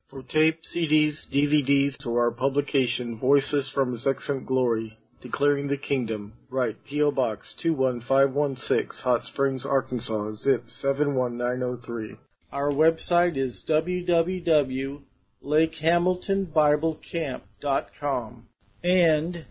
For tape, CDs, DVDs, or our publication, Voices from His Excellent Glory, Declaring the Kingdom, write P.O. Box 21516, Hot Springs, Arkansas, zip 71903. Our website is www.lakehamiltonbiblecamp.com and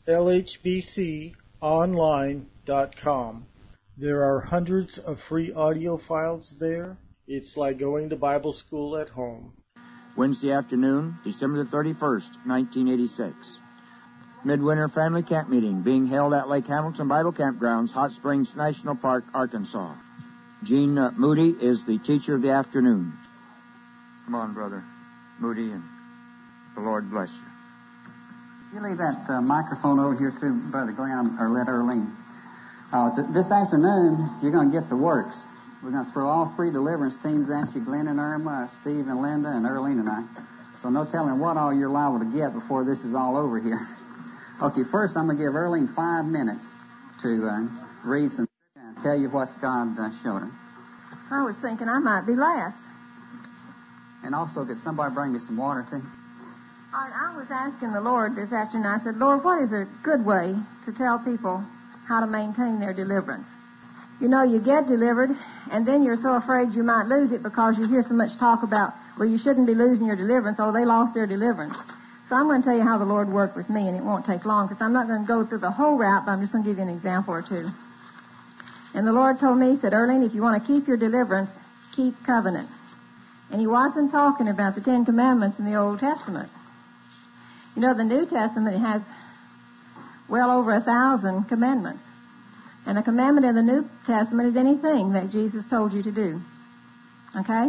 lhbconline.com. There are hundreds of free audio files there. It's like going to Bible school at home. Wednesday afternoon, December the 31st, 1986. Midwinter Family Camp Meeting being held at Lake Hamilton Bible Campgrounds, Hot Springs National Park, Arkansas. Gene Moody is the teacher of the afternoon. Come on, Brother Moody, and the Lord bless you. You leave that microphone over here to Brother Glenn or let Earlene. This afternoon, you're going to get the works. We're going to throw all three deliverance teams at you, Glenn and Irma, Steve and Linda, and Earlene and I. So no telling what all you're liable to get before this is all over here. Okay, first I'm going to give Earlene 5 minutes to read some and tell you what God showed her. I was thinking I might be last. And also, could somebody bring me some water, too? All right, I was asking the Lord this afternoon, I said, Lord, what is a good way to tell people how to maintain their deliverance? You know, you get delivered, and then you're so afraid you might lose it because you hear so much talk about, well, you shouldn't be losing your deliverance. Oh, they lost their deliverance. So I'm going to tell you how the Lord worked with me, and it won't take long because I'm not going to go through the whole route, but I'm just going to give you an example or two. And the Lord told me, he said, Earlene, if you want to keep your deliverance, keep covenant. And he wasn't talking about the 10 Commandments in the Old Testament. You know, the New Testament has well over 1,000 commandments. And a commandment in the New Testament is anything that Jesus told you to do. Okay?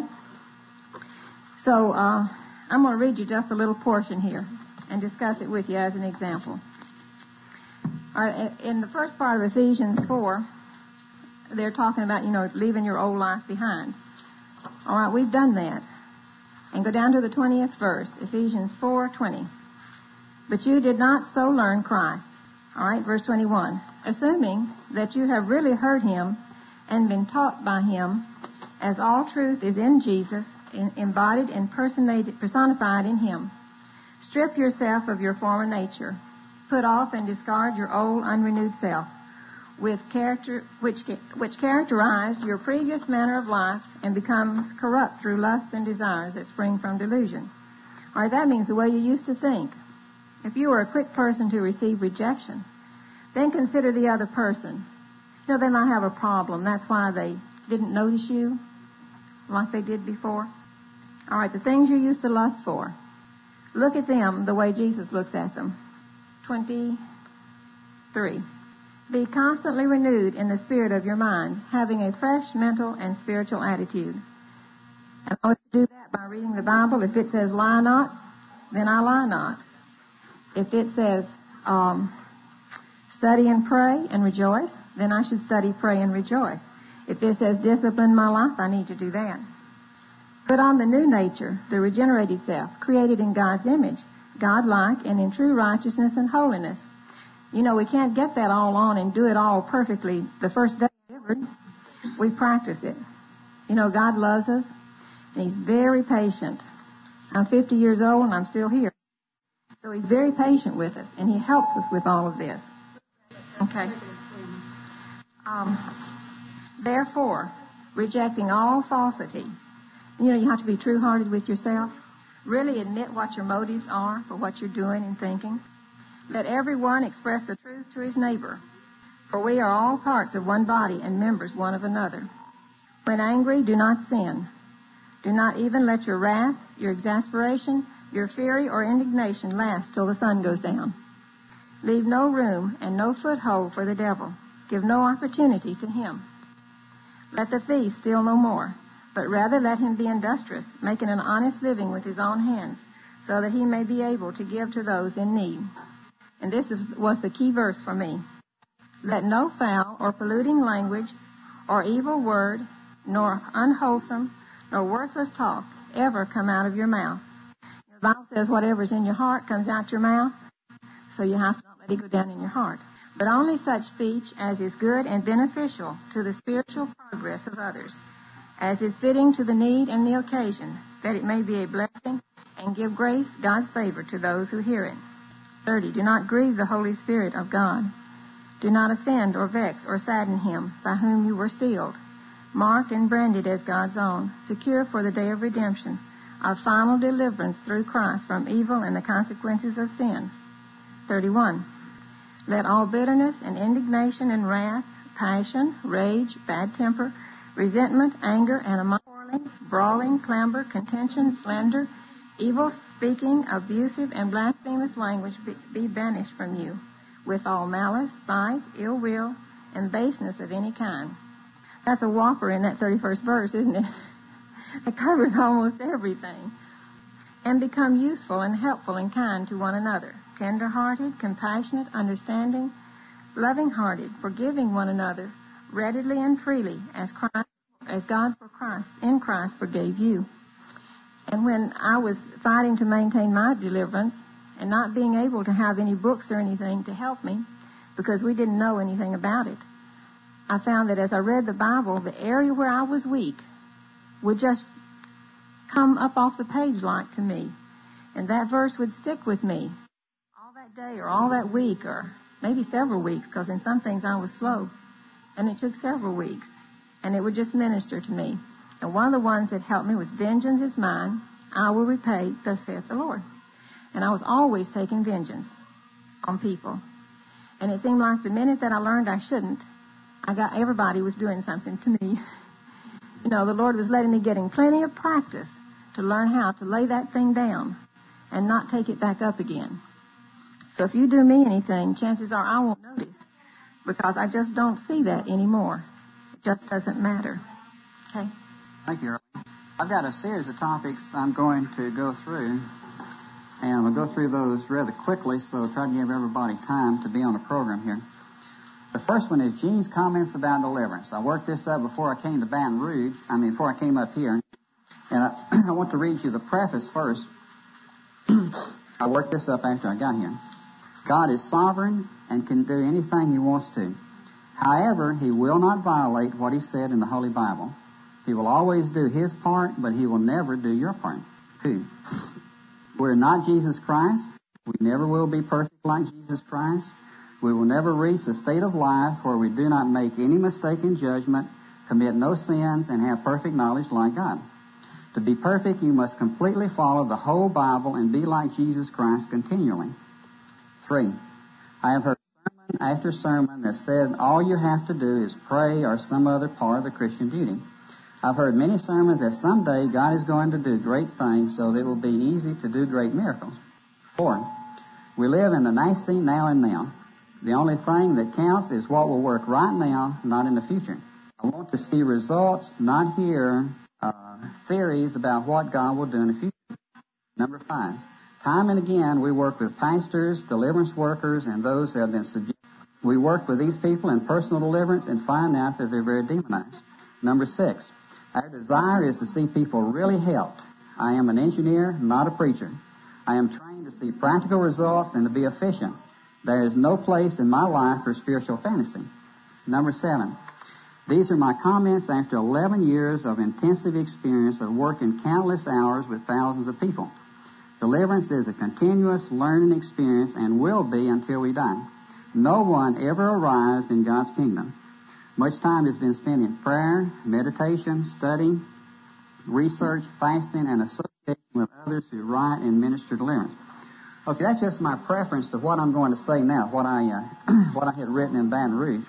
So, I'm going to read you just a little portion here and discuss it with you as an example. All right, in the first part of Ephesians 4, they're talking about, you know, leaving your old life behind. All right, we've done that. And go down to the 20th verse, Ephesians 4:20. But you did not so learn Christ. All right, verse 21. Assuming that you have really heard him and been taught by him, as all truth is in Jesus, embodied and personified in him. Strip yourself of your former nature. Put off and discard your old unrenewed self, which characterized your previous manner of life and becomes corrupt through lusts and desires that spring from delusion. All right, that means the way you used to think. If you were a quick person to receive rejection, then consider the other person. You know, they might have a problem. That's why they didn't notice you like they did before. All right, the things you used to lust for, look at them the way Jesus looks at them. 23. Be constantly renewed in the spirit of your mind, having a fresh mental and spiritual attitude. And I always do that by reading the Bible. If it says lie not, then I lie not. If it says study and pray and rejoice, then I should study, pray, and rejoice. If it says discipline my life, I need to do that. Put on the new nature, the regenerated self, created in God's image, God-like and in true righteousness and holiness. You know, we can't get that all on and do it all perfectly the first day ever. We practice it. You know, God loves us, and he's very patient. I'm 50 years old, and I'm still here. So he's very patient with us, and he helps us with all of this. Okay. Therefore, rejecting all falsity. You know, you have to be true-hearted with yourself. Really admit what your motives are for what you're doing and thinking. Let everyone express the truth to his neighbor, for we are all parts of one body and members one of another. When angry, do not sin. Do not even let your wrath, your exasperation, your fury or indignation last till the sun goes down. Leave no room and no foothold for the devil. Give no opportunity to him. Let the thief steal no more, but rather let him be industrious, making an honest living with his own hands, so that he may be able to give to those in need. And this was the key verse for me. Let no foul or polluting language or evil word, nor unwholesome, nor worthless talk ever come out of your mouth. The Bible says whatever's in your heart comes out your mouth, so you have to not let it go down in your heart. But only such speech as is good and beneficial to the spiritual progress of others, as is fitting to the need and the occasion, that it may be a blessing and give grace, God's favor, to those who hear it. 30. Do not grieve the Holy Spirit of God. Do not offend or vex or sadden him, by whom you were sealed, marked and branded as God's own, secure for the day of redemption, our final deliverance through Christ from evil and the consequences of sin. 31. Let all bitterness and indignation and wrath, passion, rage, bad temper, resentment, anger, animosity, brawling, clamor, contention, slander, evil speaking, abusive, and blasphemous language be banished from you, with all malice, spite, ill will, and baseness of any kind. That's a whopper in that 31st verse, isn't it? It covers almost everything. And become useful and helpful and kind to one another, tender-hearted, compassionate, understanding, loving-hearted, forgiving one another, readily and freely, as God in Christ forgave you. And when I was fighting to maintain my deliverance and not being able to have any books or anything to help me because we didn't know anything about it, I found that as I read the Bible, the area where I was weak would just come up off the page like to me. And that verse would stick with me all that day or all that week or maybe several weeks, because in some things I was slow. And it took several weeks. And it would just minister to me. And one of the ones that helped me was, vengeance is mine, I will repay, thus saith the Lord. And I was always taking vengeance on people. And it seemed like the minute that I learned I shouldn't, everybody was doing something to me. You know, the Lord was letting me getting plenty of practice to learn how to lay that thing down and not take it back up again. So if you do me anything, chances are I won't notice, because I just don't see that anymore. It just doesn't matter. Okay? Thank you, Earl. I've got a series of topics I'm going to go through, and we'll go through those rather quickly, so I'll try to give everybody time to be on the program here. The first one is Gene's comments about deliverance. I worked this up before I came to Baton Rouge. Before I came up here. And I want to read you the preface first. I worked this up after I got here. God is sovereign and can do anything He wants to. However, He will not violate what He said in the Holy Bible. He will always do His part, but He will never do your part. 2. We're not Jesus Christ. We never will be perfect like Jesus Christ. We will never reach a state of life where we do not make any mistake in judgment, commit no sins, and have perfect knowledge like God. To be perfect, you must completely follow the whole Bible and be like Jesus Christ continually. 3. I have heard sermon after sermon that said all you have to do is pray or some other part of the Christian duty. I've heard many sermons that someday God is going to do great things, so that it will be easy to do great miracles. 4. We live in the nasty now and now. The only thing that counts is what will work right now, not in the future. I want to see results, not hear theories about what God will do in the future. Number 5. Time and again, we work with pastors, deliverance workers, and those who have been subjected. We work with these people in personal deliverance and find out that they're very demonized. Number 6. Our desire is to see people really helped. I am an engineer, not a preacher. I am trained to see practical results and to be efficient. There is no place in my life for spiritual fantasy. Number 7. These are my comments after 11 years of intensive experience of working countless hours with thousands of people. Deliverance is a continuous learning experience and will be until we die. No one ever arrives in God's kingdom. Much time has been spent in prayer, meditation, study, research, fasting, and association with others who write and minister deliverance. Okay, that's just my preference to what I'm going to say now, what I had written in Baton Rouge.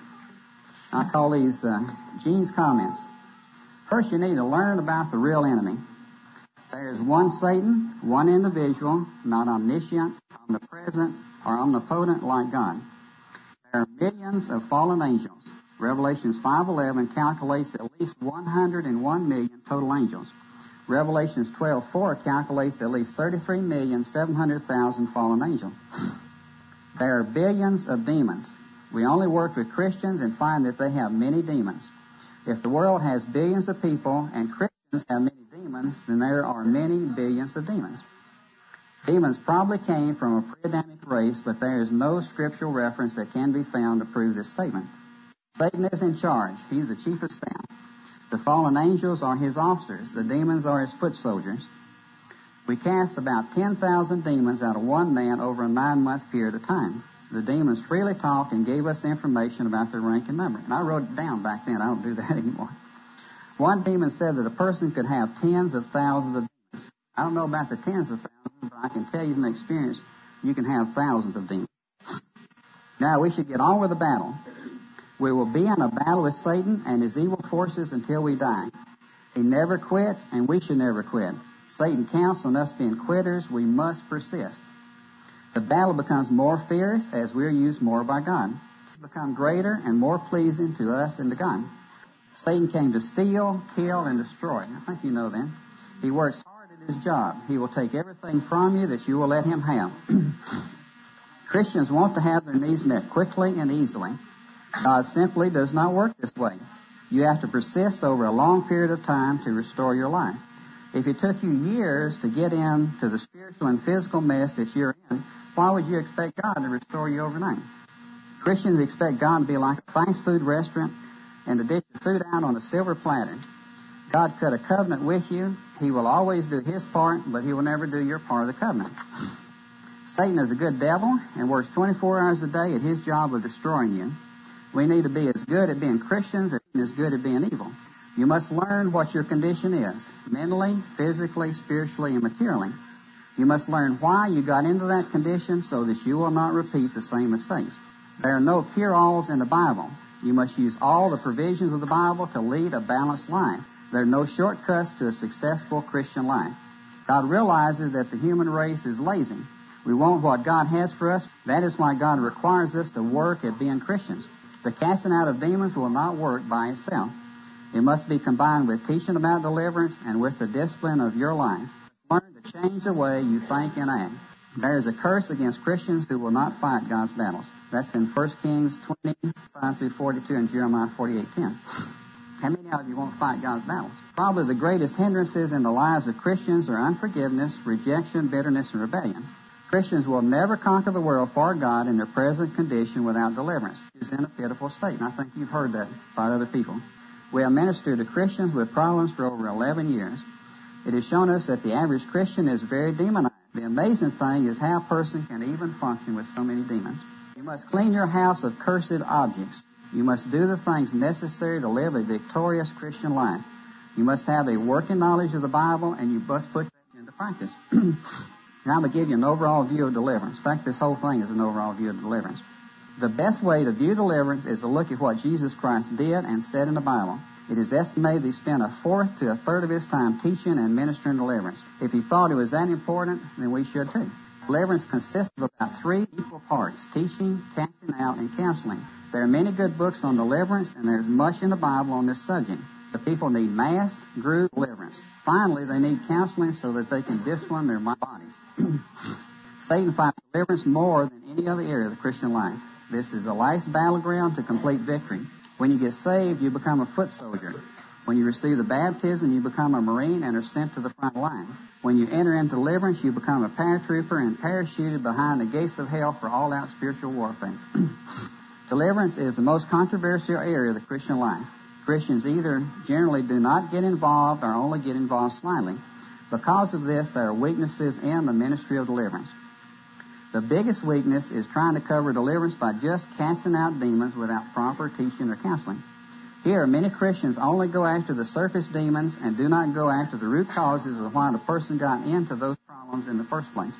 I call these Gene's comments. First, you need to learn about the real enemy. There is one Satan, one individual, not omniscient, omnipresent, or omnipotent like God. There are millions of fallen angels. Revelations 5:11 calculates at least 101 million total angels. Revelations 12:4 calculates at least 33,700,000 fallen angels. There are billions of demons. We only work with Christians and find that they have many demons. If the world has billions of people and Christians have many demons, then there are many billions of demons. Demons probably came from a pre-Adamic race, but there is no scriptural reference that can be found to prove this statement. Satan is in charge. He's the chief of staff. The fallen angels are his officers. The demons are his foot soldiers. We cast about 10,000 demons out of one man over a 9-month period of time. The demons freely talked and gave us information about their rank and number. And I wrote it down back then. I don't do that anymore. One demon said that a person could have tens of thousands of demons. I don't know about the tens of thousands, but I can tell you from experience, you can have thousands of demons. Now, we should get on with the battle. We will be in a battle with Satan and his evil forces until we die. He never quits, and we should never quit. Satan counts on us being quitters. We must persist. The battle becomes more fierce as we are used more by God. It becomes greater and more pleasing to us and to God. Satan came to steal, kill, and destroy. I think you know that. He works hard at his job. He will take everything from you that you will let him have. Christians want to have their needs met quickly and easily. God simply does not work this way. You have to persist over a long period of time to restore your life. If it took you years to get into the spiritual and physical mess that you're in, why would you expect God to restore you overnight? Christians expect God to be like a fast food restaurant and to dish your food out on a silver platter. God cut a covenant with you. He will always do his part, but he will never do your part of the covenant. Satan is a good devil and works 24 hours a day at his job of destroying you. We need to be as good at being Christians as good at being evil. You must learn what your condition is, mentally, physically, spiritually, and materially. You must learn why you got into that condition so that you will not repeat the same mistakes. There are no cure-alls in the Bible. You must use all the provisions of the Bible to lead a balanced life. There are no shortcuts to a successful Christian life. God realizes that the human race is lazy. We want what God has for us. That is why God requires us to work at being Christians. The casting out of demons will not work by itself. It must be combined with teaching about deliverance and with the discipline of your life. Learn to change the way you think and act. There is a curse against Christians who will not fight God's battles. That's in 1 Kings 25 through 42 and Jeremiah 48:10. How many of you won't fight God's battles? Probably the greatest hindrances in the lives of Christians are unforgiveness, rejection, bitterness, and rebellion. Christians will never conquer the world for God in their present condition without deliverance. It's in a pitiful state, and I think you've heard that by other people. We have ministered to Christians with problems for over 11 years. It has shown us that the average Christian is very demonized. The amazing thing is how a person can even function with so many demons. You must clean your house of cursed objects. You must do the things necessary to live a victorious Christian life. You must have a working knowledge of the Bible, and you must put that into practice. Now I'm going to give you an overall view of deliverance. In fact, this whole thing is an overall view of deliverance. The best way to view deliverance is to look at what Jesus Christ did and said in the Bible. It is estimated he spent a fourth to a third of his time teaching and ministering deliverance. If he thought it was that important, then we should too. Deliverance consists of about 3 equal parts: teaching, casting out, and counseling. There are many good books on deliverance, and there's much in the Bible on this subject. The people need mass, group, deliverance. Finally, they need counseling so that they can discipline their bodies. Satan fights deliverance more than any other area of the Christian life. This is the last battleground to complete victory. When you get saved, you become a foot soldier. When you receive the baptism, you become a Marine and are sent to the front line. When you enter into deliverance, you become a paratrooper and parachuted behind the gates of hell for all-out spiritual warfare. Deliverance is the most controversial area of the Christian life. Christians either generally do not get involved or only get involved slightly. Because of this, there are weaknesses in the ministry of deliverance. The biggest weakness is trying to cover deliverance by just casting out demons without proper teaching or counseling. Here, many Christians only go after the surface demons and do not go after the root causes of why the person got into those problems in the first place.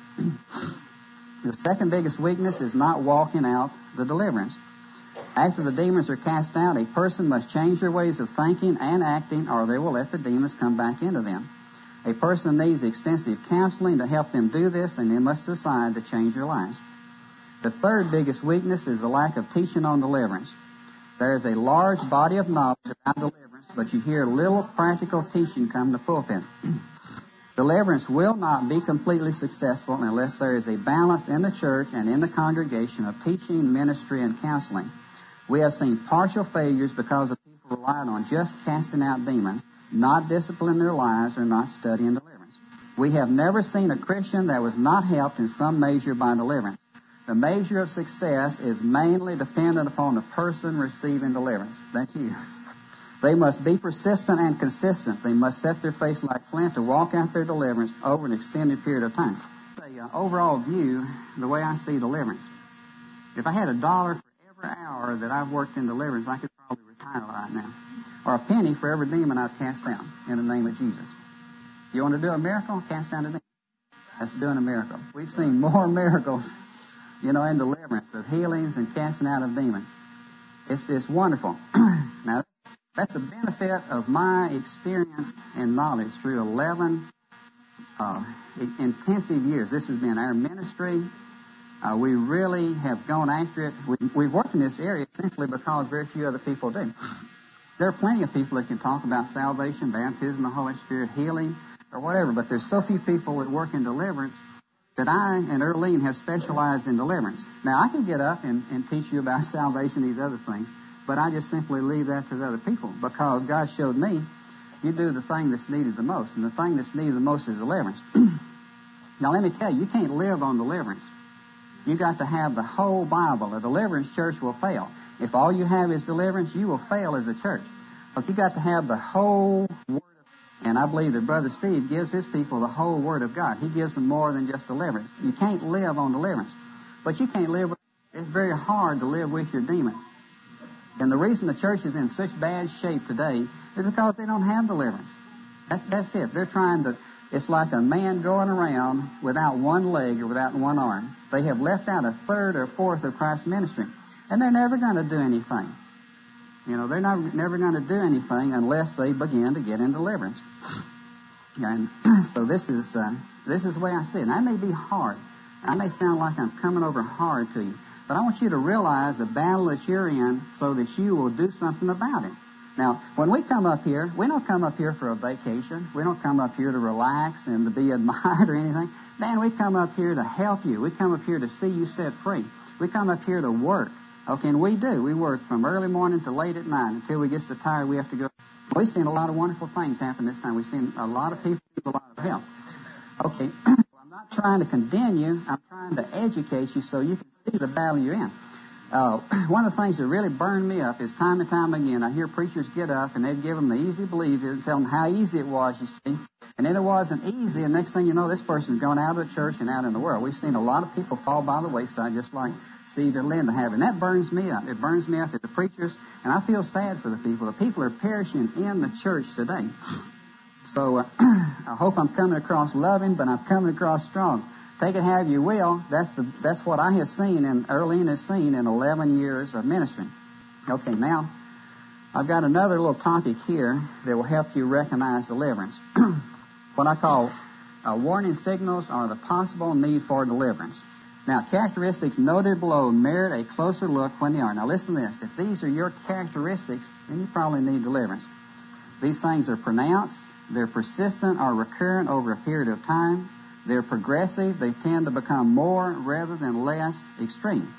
The second biggest weakness is not walking out the deliverance. After the demons are cast out, a person must change their ways of thinking and acting, or they will let the demons come back into them. A person needs extensive counseling to help them do this, and they must decide to change their lives. The third biggest weakness is the lack of teaching on deliverance. There is a large body of knowledge about deliverance, but you hear little practical teaching come to pulpit. Deliverance will not be completely successful unless there is a balance in the church and in the congregation of teaching, ministry, and counseling. We have seen partial failures because the people relied on just casting out demons, not disciplining their lives, or not studying deliverance. We have never seen a Christian that was not helped in some measure by deliverance. The measure of success is mainly dependent upon the person receiving deliverance. That's you. They must be persistent and consistent. They must set their face like flint to walk out their deliverance over an extended period of time. The overall view, the way I see deliverance, if I had $1 for every hour that I've worked in deliverance, I could probably retire right now. Or a penny for every demon I've cast out in the name of Jesus. You want to do a miracle? Cast out a demon. That's doing a miracle. We've seen more miracles, in deliverance, of healings and casting out of demons. It's wonderful. Now, that's the benefit of my experience and knowledge through 11 intensive years. This has been our ministry. We really have gone after it. We've worked in this area simply because very few other people do. There are plenty of people that can talk about salvation, baptism, the Holy Spirit, healing, or whatever, but there's so few people that work in deliverance that I and Earlene have specialized in deliverance. Now, I can get up and teach you about salvation, these other things, but I just simply leave that to the other people because God showed me you do the thing that's needed the most, and the thing that's needed the most is deliverance. Now, let me tell you, you can't live on deliverance. You got to have the whole Bible. A deliverance church will fail. If all you have is deliverance, you will fail as a church. But you got to have the whole Word of God. And I believe that Brother Steve gives his people the whole Word of God. He gives them more than just deliverance. You can't live on deliverance. But you can't live with, it's very hard to live with your demons. And the reason the church is in such bad shape today is because they don't have deliverance. That's it. They're trying to, it's like a man going around without one leg or without one arm. They have left out a third or fourth of Christ's ministry. And they're never going to do anything. They're never going to do anything unless they begin to get in deliverance. And so this is the way I see it. And that may be hard. I may sound like I'm coming over hard to you. But I want you to realize the battle that you're in so that you will do something about it. Now, when we come up here, we don't come up here for a vacation. We don't come up here to relax and to be admired or anything. Man, we come up here to help you. We come up here to see you set free. We come up here to work. Okay, and we do. We work from early morning to late at night until we get so tired we have to go. We've seen a lot of wonderful things happen this time. We've seen a lot of people need a lot of help. Okay, I'm not trying to condemn you. I'm trying to educate you so you can see the battle you're in. One of the things that really burned me up is time and time again, I hear preachers get up and they'd give them the easy believe and tell them how easy it was, you see. And then it wasn't easy, and next thing you know, this person's gone out of the church and out in the world. We've seen a lot of people fall by the wayside, just like Steve and Linda have. And that burns me up. It burns me up at the preachers, and I feel sad for the people. The people are perishing in the church today. So I hope I'm coming across loving, but I'm coming across strong. Take it have you will. That's what I have seen and Earlene has seen in 11 years of ministry. Okay, now I've got another little topic here that will help you recognize deliverance. What I call warning signals are the possible need for deliverance. Now, characteristics noted below merit a closer look when they are. Now, listen to this. If these are your characteristics, then you probably need deliverance. These things are pronounced, they're persistent or recurrent over a period of time, they're progressive, they tend to become more rather than less extreme.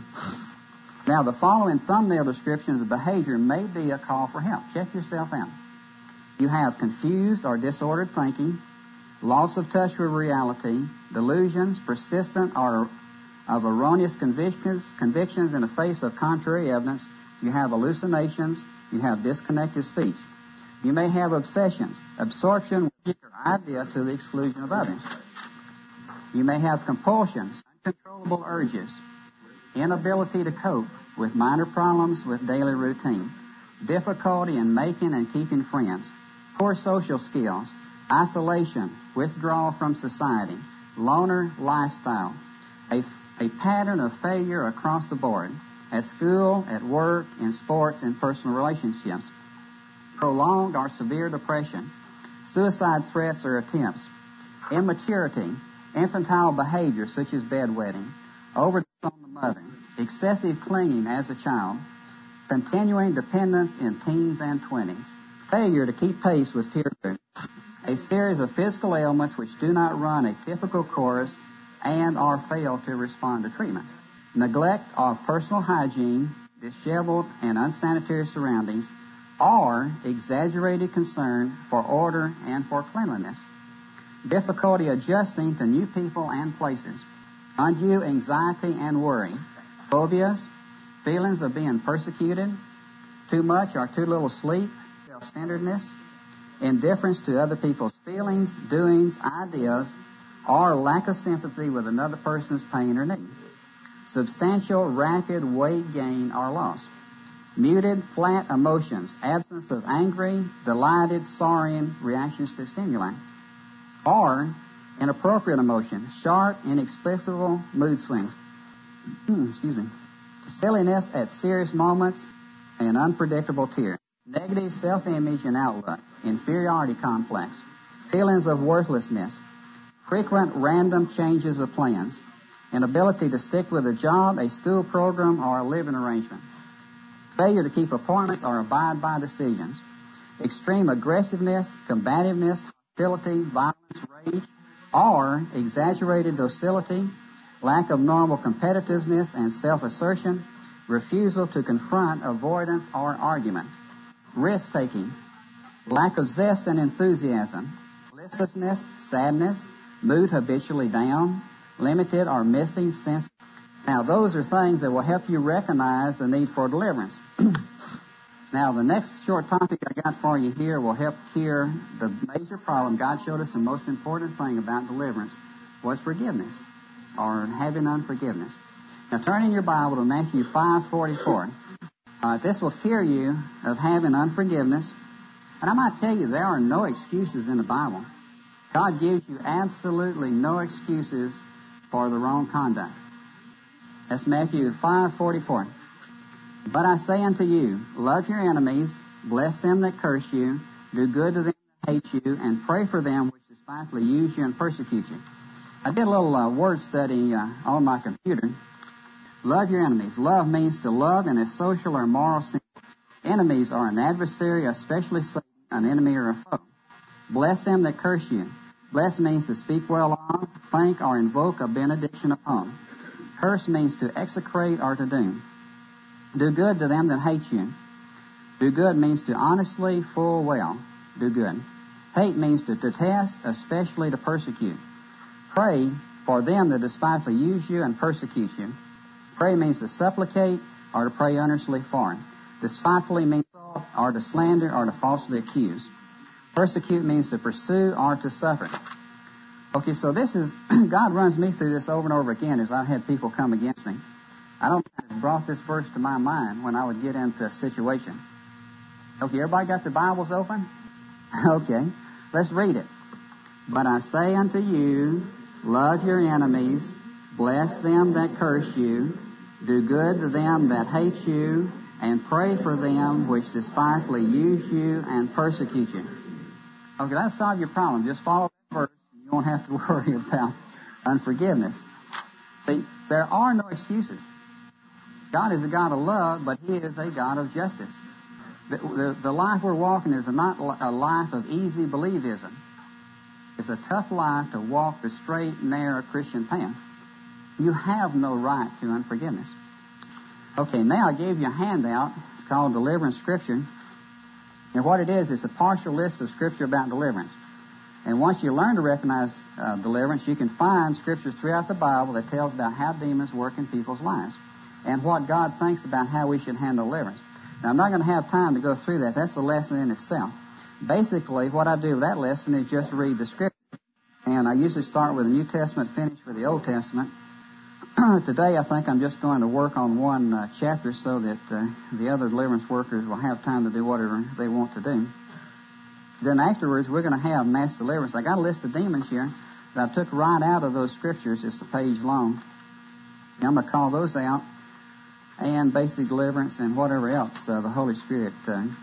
Now, the following thumbnail descriptions of behavior may be a call for help. Check yourself out. You have confused or disordered thinking, loss of touch with reality, delusions, persistent or of erroneous convictions in the face of contrary evidence. You have hallucinations. You have disconnected speech. You may have obsessions, absorption with your idea to the exclusion of others. You may have compulsions, uncontrollable urges, inability to cope with minor problems with daily routine, difficulty in making and keeping friends, poor social skills, isolation, withdrawal from society, loner lifestyle, a pattern of failure across the board, at school, at work, in sports, and personal relationships, prolonged or severe depression, suicide threats or attempts, immaturity, infantile behavior such as bedwetting, overdose on the mother, excessive clinging as a child, continuing dependence in teens and 20s, failure to keep pace with peer group, a series of physical ailments which do not run a typical course and or fail to respond to treatment, neglect of personal hygiene, disheveled and unsanitary surroundings, or exaggerated concern for order and for cleanliness, difficulty adjusting to new people and places, undue anxiety and worry, phobias, feelings of being persecuted, too much or too little sleep, self-centeredness, indifference to other people's feelings, doings, ideas, or lack of sympathy with another person's pain or need. Substantial, rapid weight gain or loss. Muted, flat emotions, absence of angry, delighted, sorrowing reactions to stimuli. Or inappropriate emotion, sharp, inexplicable mood swings. Excuse me. Silliness at serious moments and unpredictable tears. Negative self-image and outlook. Inferiority complex. Feelings of worthlessness. Frequent random changes of plans. Inability to stick with a job, a school program, or a living arrangement. Failure to keep appointments or abide by decisions. Extreme aggressiveness, combativeness, hostility, violence, rage, or exaggerated docility, lack of normal competitiveness and self-assertion, refusal to confront, avoidance, or argument. Risk-taking, lack of zest and enthusiasm, listlessness, sadness, mood habitually down, limited or missing sense. Now, those are things that will help you recognize the need for deliverance. Now, the next short topic I got for you here will help cure the major problem. God showed us the most important thing about deliverance was forgiveness, or having unforgiveness. Now, turn in your Bible to Matthew 5:44. This will cure you of having unforgiveness. And I might tell you, there are no excuses in the Bible. God gives you absolutely no excuses for the wrong conduct. That's Matthew 5:44. But I say unto you, love your enemies, bless them that curse you, do good to them that hate you, and pray for them which despitefully use you and persecute you. I did a little word study on my computer. Love your enemies. Love means to love in a social or moral sense. Enemies are an adversary, especially Satan, an enemy or a foe. Bless them that curse you. Bless means to speak well of, thank, or invoke a benediction upon. Curse means to execrate or to doom. Do good to them that hate you. Do good means to honestly, full well do good. Hate means to detest, especially to persecute. Pray for them that despitefully use you and persecute you. Pray means to supplicate or to pray earnestly for. Despitefully means or to slander or to falsely accuse. Persecute means to pursue or to suffer. Okay, so this is, God runs me through this over and over again as I've had people come against me. I don't know if it brought this verse to my mind when I would get into a situation. Okay, everybody got their Bibles open? Okay, let's read it. But I say unto you, love your enemies, bless them that curse you, do good to them that hate you, and pray for them which despitefully use you and persecute you. Okay, that'll solve your problem. Just follow that verse, and you won't have to worry about unforgiveness. See, there are no excuses. God is a God of love, but He is a God of justice. The life we're walking is not a life of easy believism. It's a tough life to walk the straight, narrow Christian path. You have no right to unforgiveness. Okay, now I gave you a handout. It's called Deliverance Scripture. And what it is, it's a partial list of Scripture about deliverance. And once you learn to recognize deliverance, you can find Scriptures throughout the Bible that tells about how demons work in people's lives and what God thinks about how we should handle deliverance. Now, I'm not going to have time to go through that. That's a lesson in itself. Basically, what I do with that lesson is just read the Scripture. And I usually start with the New Testament, finish with the Old Testament. Today, I think I'm just going to work on one chapter so that the other deliverance workers will have time to do whatever they want to do. Then afterwards, we're going to have mass deliverance. I got a list of demons here that I took right out of those Scriptures. It's a page long. And I'm going to call those out. And basic deliverance and whatever else the Holy Spirit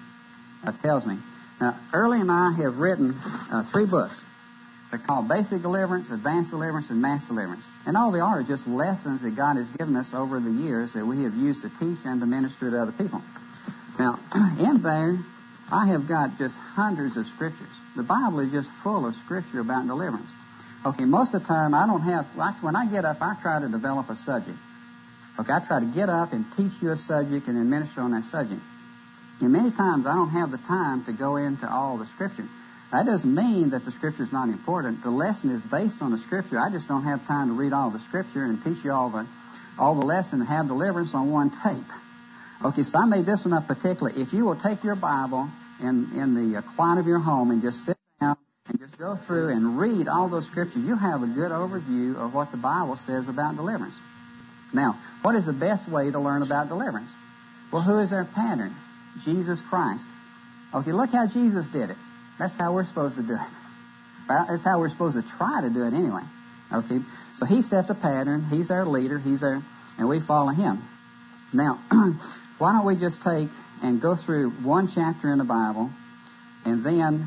tells me. Now, Early and I have written 3 books. They're called Basic Deliverance, Advanced Deliverance, and Mass Deliverance. And all they are just lessons that God has given us over the years that we have used to teach and to minister to other people. Now, in there, I have got just hundreds of Scriptures. The Bible is just full of Scripture about deliverance. Okay, most of the time I don't have, when I get up, I try to develop a subject. Okay, I try to get up and teach you a subject and then minister on that subject. And many times I don't have the time to go into all the Scripture. That doesn't mean that the Scripture is not important. The lesson is based on the Scripture. I just don't have time to read all the Scripture and teach you all the lesson and have deliverance on one tape. Okay, so I made this one up particularly. If you will take your Bible in the quiet of your home and just sit down and just go through and read all those scriptures, you have a good overview of what the Bible says about deliverance. Now, what is the best way to learn about deliverance? Well, who is our pattern? Jesus Christ. Okay, look how Jesus did it. That's how we're supposed to do it. Well, that's how we're supposed to try to do it anyway. Okay, so he set the pattern. He's our leader. And we follow him. Now, why don't we just take and go through one chapter in the Bible, and then,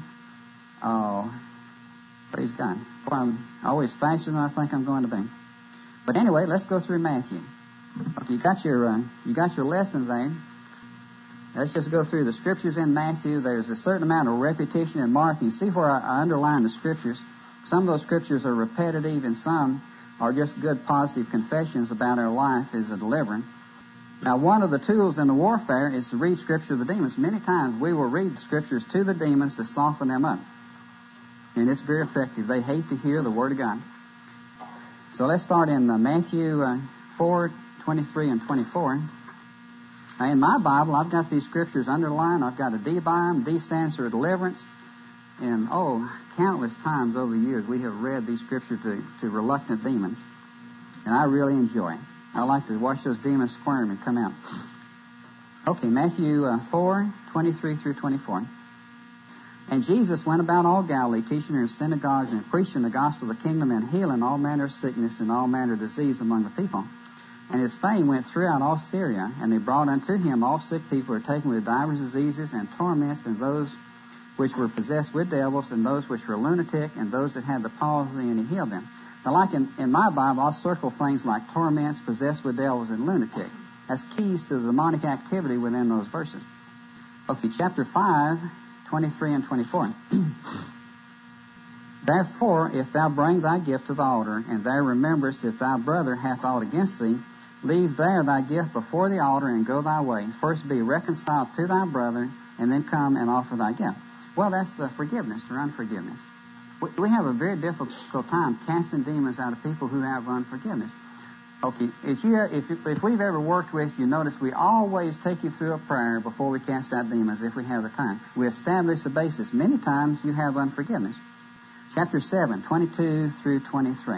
praise God. Well, I'm always faster than I think I'm going to be. But anyway, let's go through Matthew. Okay, you got your lesson there. Let's just go through the scriptures in Matthew. There's a certain amount of repetition in Mark. You see where I underline the scriptures. Some of those scriptures are repetitive, and some are just good positive confessions about our life as a deliverer. Now, one of the tools in the warfare is to read scripture to the demons. Many times we will read the scriptures to the demons to soften them up. And it's very effective. They hate to hear the Word of God. So let's start in Matthew 4, 23 and 24. Now, in my Bible, I've got these scriptures underlined. I've got a D by them. D stands for deliverance. And, countless times over the years we have read these scriptures to reluctant demons. And I really enjoy it. I like to watch those demons squirm and come out. Okay, Matthew 4, 23 through 24. And Jesus went about all Galilee, teaching in synagogues and preaching the gospel of the kingdom and healing all manner of sickness and all manner of disease among the people. And his fame went throughout all Syria, and they brought unto him all sick people who were taken with divers diseases and torments, and those which were possessed with devils, and those which were lunatic, and those that had the palsy, and he healed them. Now, like in my Bible, I'll circle things like torments, possessed with devils, and lunatic. That's keys to the demonic activity within those verses. Okay, chapter 5, 23 and 24. Therefore, if thou bring thy gift to the altar, and there rememberest if thy brother hath aught against thee, leave there thy gift before the altar, and go thy way. First be reconciled to thy brother, and then come and offer thy gift. Well, that's the forgiveness or unforgiveness. We have a very difficult time casting demons out of people who have unforgiveness. Okay, if we've ever worked with you, notice we always take you through a prayer before we cast out demons if we have the time. We establish the basis. Many times you have unforgiveness. Chapter 7, 22 through 23.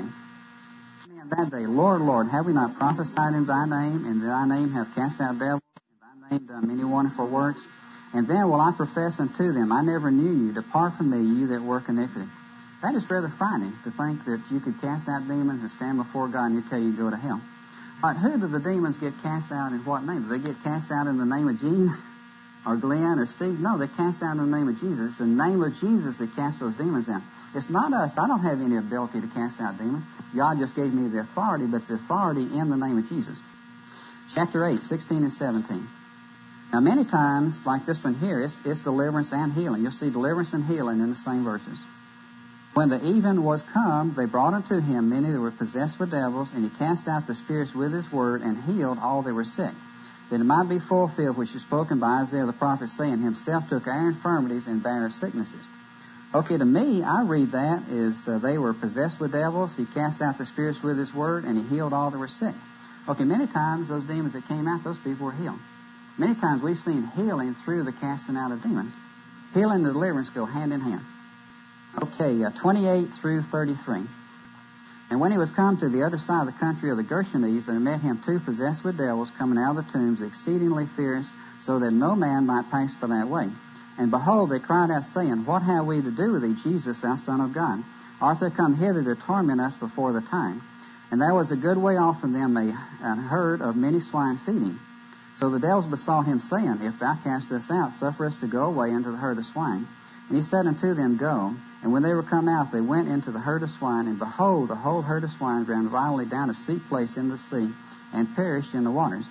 In that day, Lord, Lord, have we not prophesied in thy name, and in thy name have cast out devils, in thy name done many wonderful works? And then will I profess unto them, I never knew you. Depart from me, you that work iniquity. That is rather frightening to think that you could cast out demons and stand before God and he'd tell you to go to hell. All right, who do the demons get cast out in what name? Do they get cast out in the name of Gene or Glenn or Steve? No, they cast out in the name of Jesus. It's the name of Jesus that casts those demons out. It's not us. I don't have any ability to cast out demons. God just gave me the authority, but it's the authority in the name of Jesus. Chapter 8, 16 and 17. Now, many times, like this one here, it's deliverance and healing. You'll see deliverance and healing in the same verses. When the even was come, they brought unto him many that were possessed with devils, and he cast out the spirits with his word, and healed all that were sick. That it might be fulfilled which is spoken by Isaiah the prophet, saying, himself took our infirmities and bare our sicknesses. Okay, to me, I read that as they were possessed with devils, he cast out the spirits with his word, and he healed all that were sick. Okay, many times those demons that came out, those people were healed. Many times we've seen healing through the casting out of demons. Healing and deliverance go hand in hand. Okay, 28 through 33. And when he was come to the other side of the country of the Gergesenes, there met him two possessed with devils coming out of the tombs, exceedingly fierce, so that no man might pass by that way. And behold, they cried out, saying, What have we to do with thee, Jesus, thou Son of God? Art thou come hither to torment us before the time? And there was a good way off from them a herd of many swine feeding. So the devils besought him, saying, If thou cast us out, suffer us to go away into the herd of swine. And he said unto them, Go. And when they were come out, they went into the herd of swine, and behold, the whole herd of swine ran violently down a steep place in the sea, and perished in the waters.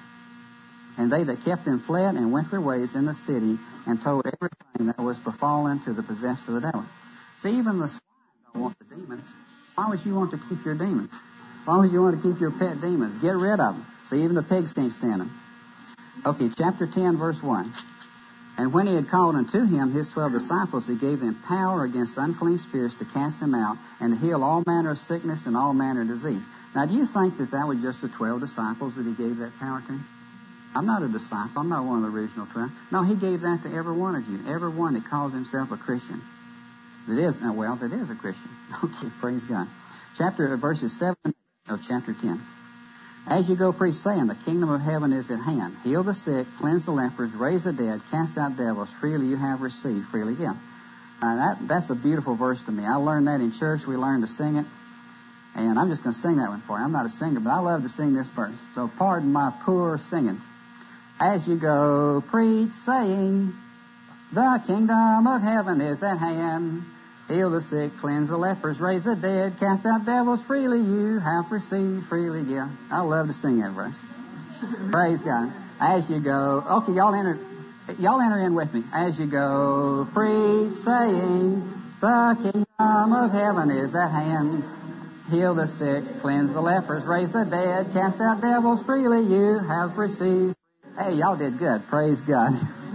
And they that kept them fled, and went their ways in the city, and told everything that was befallen to the possessed of the devil. See, even the swine don't want the demons. Why would you want to keep your demons? Why would you want to keep your pet demons? Get rid of them. See, even the pigs can't stand them. Okay, chapter 10, verse 1. And when he had called unto him his 12 disciples, he gave them power against unclean spirits to cast them out, and to heal all manner of sickness and all manner of disease. Now, do you think that was just the 12 disciples that he gave that power to? I'm not a disciple. I'm not one of the original 12. No, he gave that to every one of you, every one that calls himself a Christian. That is a Christian. Okay, praise God. Verses 7 of chapter 10. As you go preach, saying, the kingdom of heaven is at hand. Heal the sick, cleanse the lepers, raise the dead, cast out devils. Freely you have received, freely give. That's a beautiful verse to me. I learned that in church. We learned to sing it. And I'm just going to sing that one for you. I'm not a singer, but I love to sing this verse. So pardon my poor singing. As you go preach, saying, the kingdom of heaven is at hand. Heal the sick, cleanse the lepers, raise the dead, cast out devils. Freely you have received, freely give. I love to sing that verse. Praise God. As you go, okay, y'all enter in with me. As you go, preach, saying, the kingdom of heaven is at hand. Heal the sick, cleanse the lepers, raise the dead, cast out devils. Freely you have received. Hey, y'all did good. Praise God.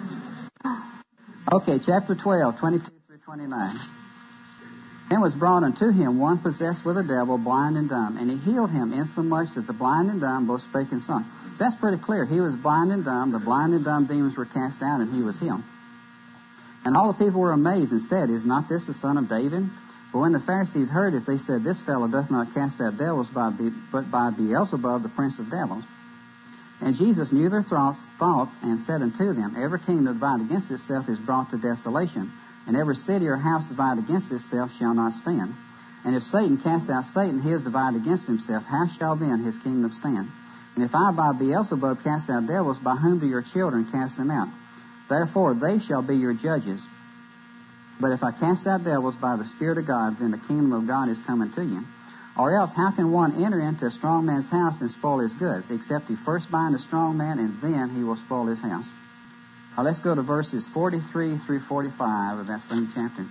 Okay, chapter 12, 22 through 29. Then was brought unto him one possessed with a devil, blind and dumb, and he healed him insomuch that the blind and dumb both spake and sung. So that's pretty clear. He was blind and dumb. The blind and dumb demons were cast out, and he was healed. And all the people were amazed and said, is not this the son of David? But when the Pharisees heard it, they said, this fellow doth not cast out devils but by Beelzebub, the prince of devils. And Jesus knew their thoughts, and said unto them, every kingdom divided against itself is brought to desolation, and every city or house divided against itself shall not stand. And if Satan cast out Satan, he is divided against himself. How shall then his kingdom stand? And if I by Beelzebub cast out devils, by whom do your children cast them out? Therefore they shall be your judges. But if I cast out devils by the Spirit of God, then the kingdom of God is coming to you. Or else, how can one enter into a strong man's house and spoil his goods, except he first bind a strong man, and then he will spoil his house? Now let's go to verses 43 through 45 of that same chapter.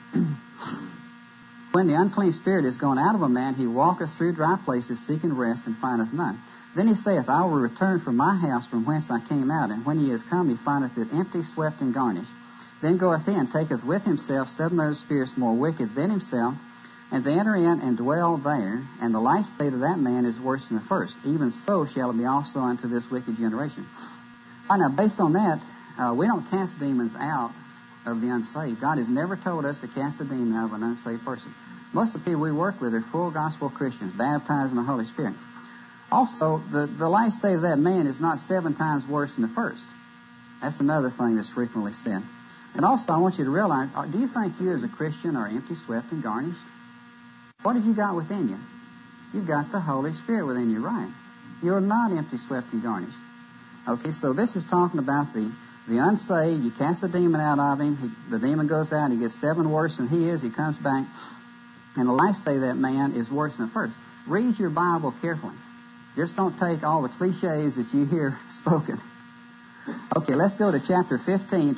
When the unclean spirit is gone out of a man, he walketh through dry places, seeking rest, and findeth none. Then he saith, I will return from my house from whence I came out. And when he is come, he findeth it empty, swept, and garnished. Then goeth in, taketh with himself 7 other spirits more wicked than himself, and they enter in and dwell there. And the last state of that man is worse than the first. Even so shall it be also unto this wicked generation. Now, based on that, we don't cast demons out of the unsaved. God has never told us to cast a demon out of an unsaved person. Most of the people we work with are full gospel Christians, baptized in the Holy Spirit. Also, the last state of that man is not 7 times worse than the first. That's another thing that's frequently said. And also, I want you to realize, do you think you as a Christian are empty, swept, and garnished? What have you got within you? You've got the Holy Spirit within you, right? You're not empty, swept, and garnished. Okay, so this is talking about the unsaved. You cast the demon out of him. The demon goes out. He gets 7 worse than he is. He comes back. And the last day of that man is worse than the first. Read your Bible carefully. Just don't take all the cliches that you hear spoken. Okay, let's go to chapter 15,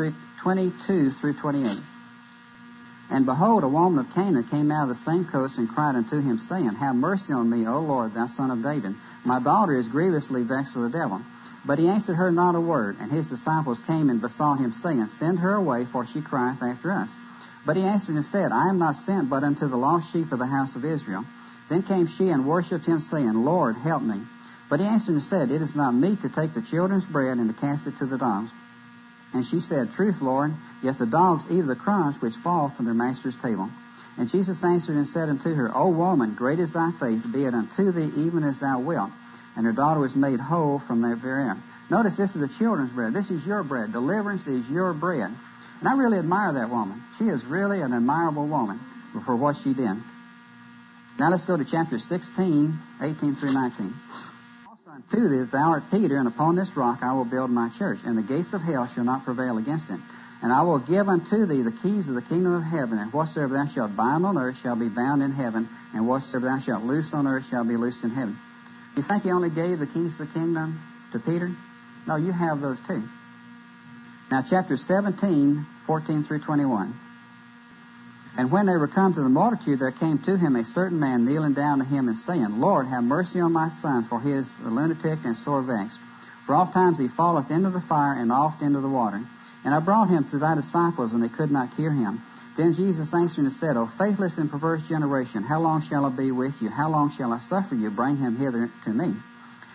22 through 28. And behold, a woman of Canaan came out of the same coast and cried unto him, saying, Have mercy on me, O Lord, thou son of David. My daughter is grievously vexed with the devil. But he answered her not a word. And his disciples came and besought him, saying, Send her away, for she crieth after us. But he answered and said, I am not sent but unto the lost sheep of the house of Israel. Then came she and worshipped him, saying, Lord, help me. But he answered and said, It is not meet to take the children's bread and to cast it to the dogs. And she said, Truth, Lord, yet the dogs eat of the crumbs which fall from their master's table. And Jesus answered and said unto her, O woman, great is thy faith, be it unto thee even as thou wilt. And her daughter was made whole from that very hour. Notice this is the children's bread. This is your bread. Deliverance is your bread. And I really admire that woman. She is really an admirable woman for what she did. Now let's go to chapter 16, 18 through 19. Also unto thee thou art Peter, and upon this rock I will build my church, and the gates of hell shall not prevail against it. And I will give unto thee the keys of the kingdom of heaven, and whatsoever thou shalt bind on earth shall be bound in heaven, and whatsoever thou shalt loose on earth shall be loosed in heaven. You think he only gave the keys to the kingdom to Peter? No, you have those too. Now chapter 17, 14 through 21. And when they were come to the multitude, there came to him a certain man, kneeling down to him and saying, Lord, have mercy on my son, for he is a lunatic and sore vexed. For oft times he falleth into the fire, and oft into the water. And I brought him to thy disciples, and they could not cure him. Then Jesus answered and said, O faithless and perverse generation, how long shall I be with you? How long shall I suffer you? Bring him hither to me.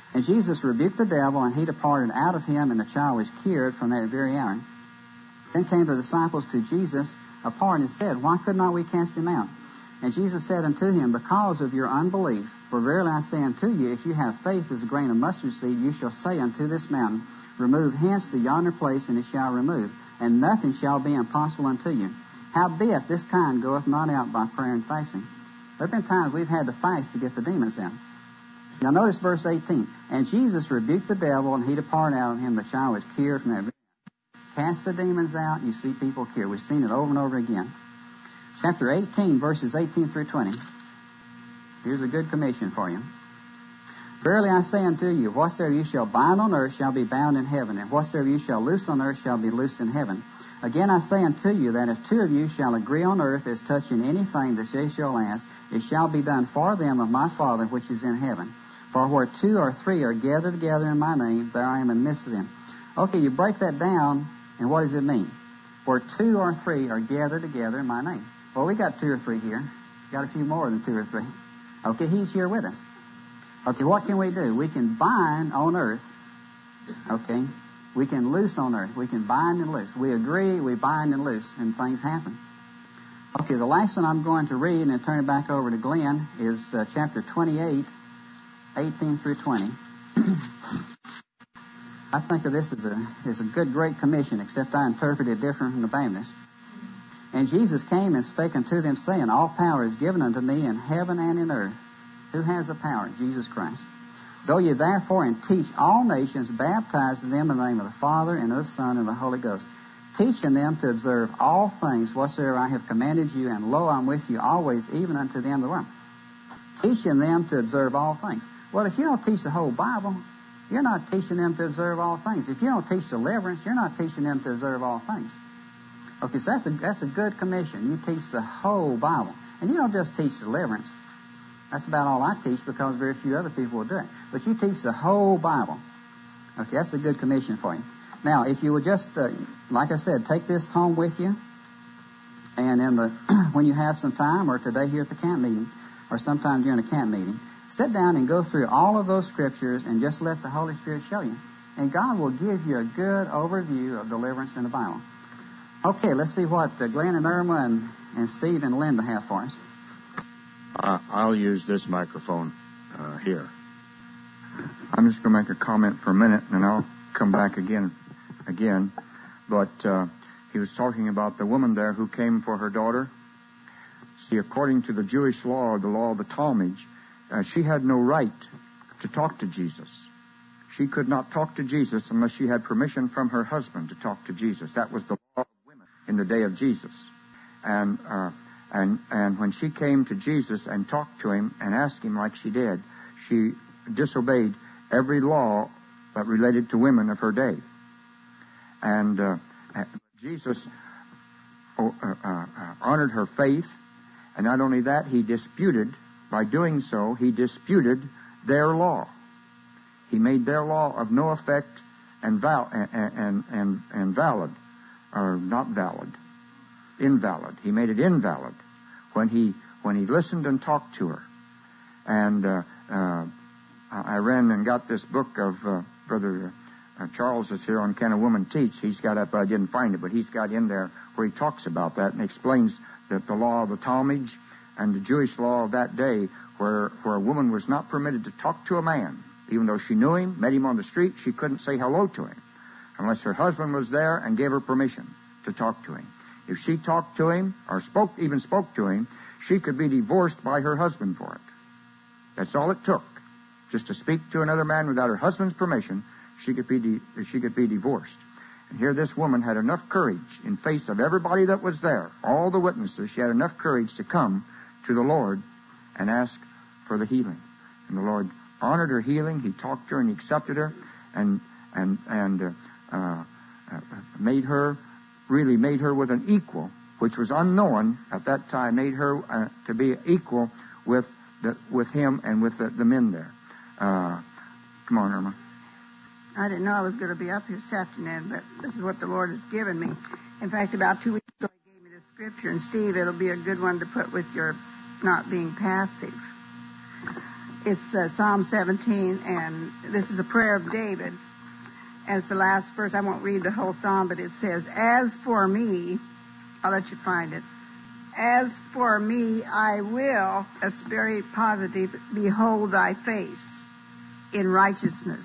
And Jesus rebuked the devil, and he departed out of him, and the child was cured from that very hour. Then came the disciples to Jesus apart and said, Why could not we cast him out? And Jesus said unto him, Because of your unbelief. For verily I say unto you, if you have faith as a grain of mustard seed, you shall say unto this mountain, Remove hence to yonder place, and it shall remove, and nothing shall be impossible unto you. Howbeit this kind goeth not out by prayer and fasting. There have been times we've had to fast to get the demons out. Now notice verse 18. And Jesus rebuked the devil, and he departed out of him. The child was cured from that. Cast the demons out, you see people cured. We've seen it over and over again. Chapter 18, verses 18 through 20. Here's a good commission for you. Verily I say unto you, whatsoever you shall bind on earth shall be bound in heaven, and whatsoever you shall loose on earth shall be loosed in heaven. Again I say unto you, that if two of you shall agree on earth as touching anything that they shall ask, it shall be done for them of my Father which is in heaven. For where two or three are gathered together in my name, there I am in the midst of them. Okay, you break that down, and what does it mean? Where two or three are gathered together in my name. Well, we got two or three here. Got a few more than two or three. Okay, he's here with us. Okay, what can we do? We can bind on earth. Okay, we can loose on earth. We can bind and loose. We agree, we bind and loose, and things happen. Okay, the last one I'm going to read, and then turn it back over to Glenn, is chapter 28, 18 through 20. I think of this as a good, great commission, except I interpret it different from the Baptist. And Jesus came and spake unto them, saying, All power is given unto me in heaven and in earth. Who has the power? Jesus Christ. Go ye therefore and teach all nations, baptizing them in the name of the Father, and of the Son, and of the Holy Ghost, teaching them to observe all things whatsoever I have commanded you, and lo, I'm with you always, even unto the end of the world. Teaching them to observe all things. Well, if you don't teach the whole Bible, you're not teaching them to observe all things. If you don't teach deliverance, you're not teaching them to observe all things. Okay, so that's a good commission. You teach the whole Bible. And you don't just teach deliverance. That's about all I teach, because very few other people will do it. But you teach the whole Bible. Okay, that's a good commission for you. Now, if you would just, like I said, take this home with you, and when you have some time, or today here at the camp meeting, or sometime during the camp meeting, sit down and go through all of those scriptures and just let the Holy Spirit show you. And God will give you a good overview of deliverance in the Bible. Okay, let's see what Glenn and Irma and Steve and Linda have for us. I'll use this microphone here. I'm just going to make a comment for a minute, and I'll come back again. But he was talking about the woman there who came for her daughter. See, according to the Jewish law, the law of the Talmud, she had no right to talk to Jesus. She could not talk to Jesus unless she had permission from her husband to talk to Jesus. That was the law of women in the day of Jesus. And when she came to Jesus and talked to him and asked him like she did, she disobeyed every law that related to women of her day. And Jesus honored her faith, and not only that, by doing so, he disputed their law. He made their law of no effect and valid, or not valid, invalid. He made it invalid when he listened and talked to her. And I ran and got this book of Brother Charles is here on Can a Woman Teach. He's got it, but I didn't find it, but he's got in there where he talks about that and explains that the law of the Talmud and the Jewish law of that day, where a woman was not permitted to talk to a man. Even though she knew him, met him on the street, she couldn't say hello to him unless her husband was there and gave her permission to talk to him. If she talked to him or spoke to him, she could be divorced by her husband for it. That's all it took. Just to speak to another man without her husband's permission, she could be divorced. And here this woman had enough courage, in face of everybody that was there, all the witnesses, she had enough courage to come to the Lord and ask for the healing. And the Lord honored her healing. He talked to her and he accepted her, and made her with an equal, which was unknown at that time. Made her to be equal with him and with the men there. Come on, Irma. I didn't know I was going to be up here this afternoon, but this is what the Lord has given me. In fact, about 2 weeks ago, He gave me this scripture, and Steve, it'll be a good one to put with your not being passive. It's Psalm 17, and this is a prayer of David. And it's the last verse. I won't read the whole psalm, but it says, "As for me," I'll let you find it. "As for me, I will," that's very positive, "behold thy face in righteousness.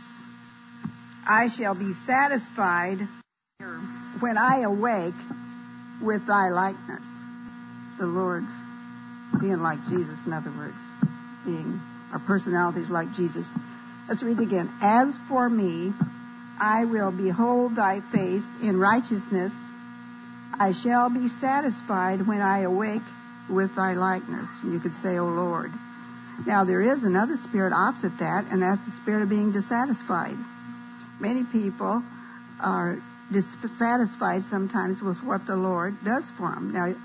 I shall be satisfied when I awake with thy likeness." The Lord being like Jesus, in other words, being our personalities like Jesus. Let's read again. "As for me, I will behold thy face in righteousness. I shall be satisfied when I awake with thy likeness." You could say, "O Lord." Now, there is another spirit opposite that, and that's the spirit of being dissatisfied. Many people are dissatisfied sometimes with what the Lord does for them. Now,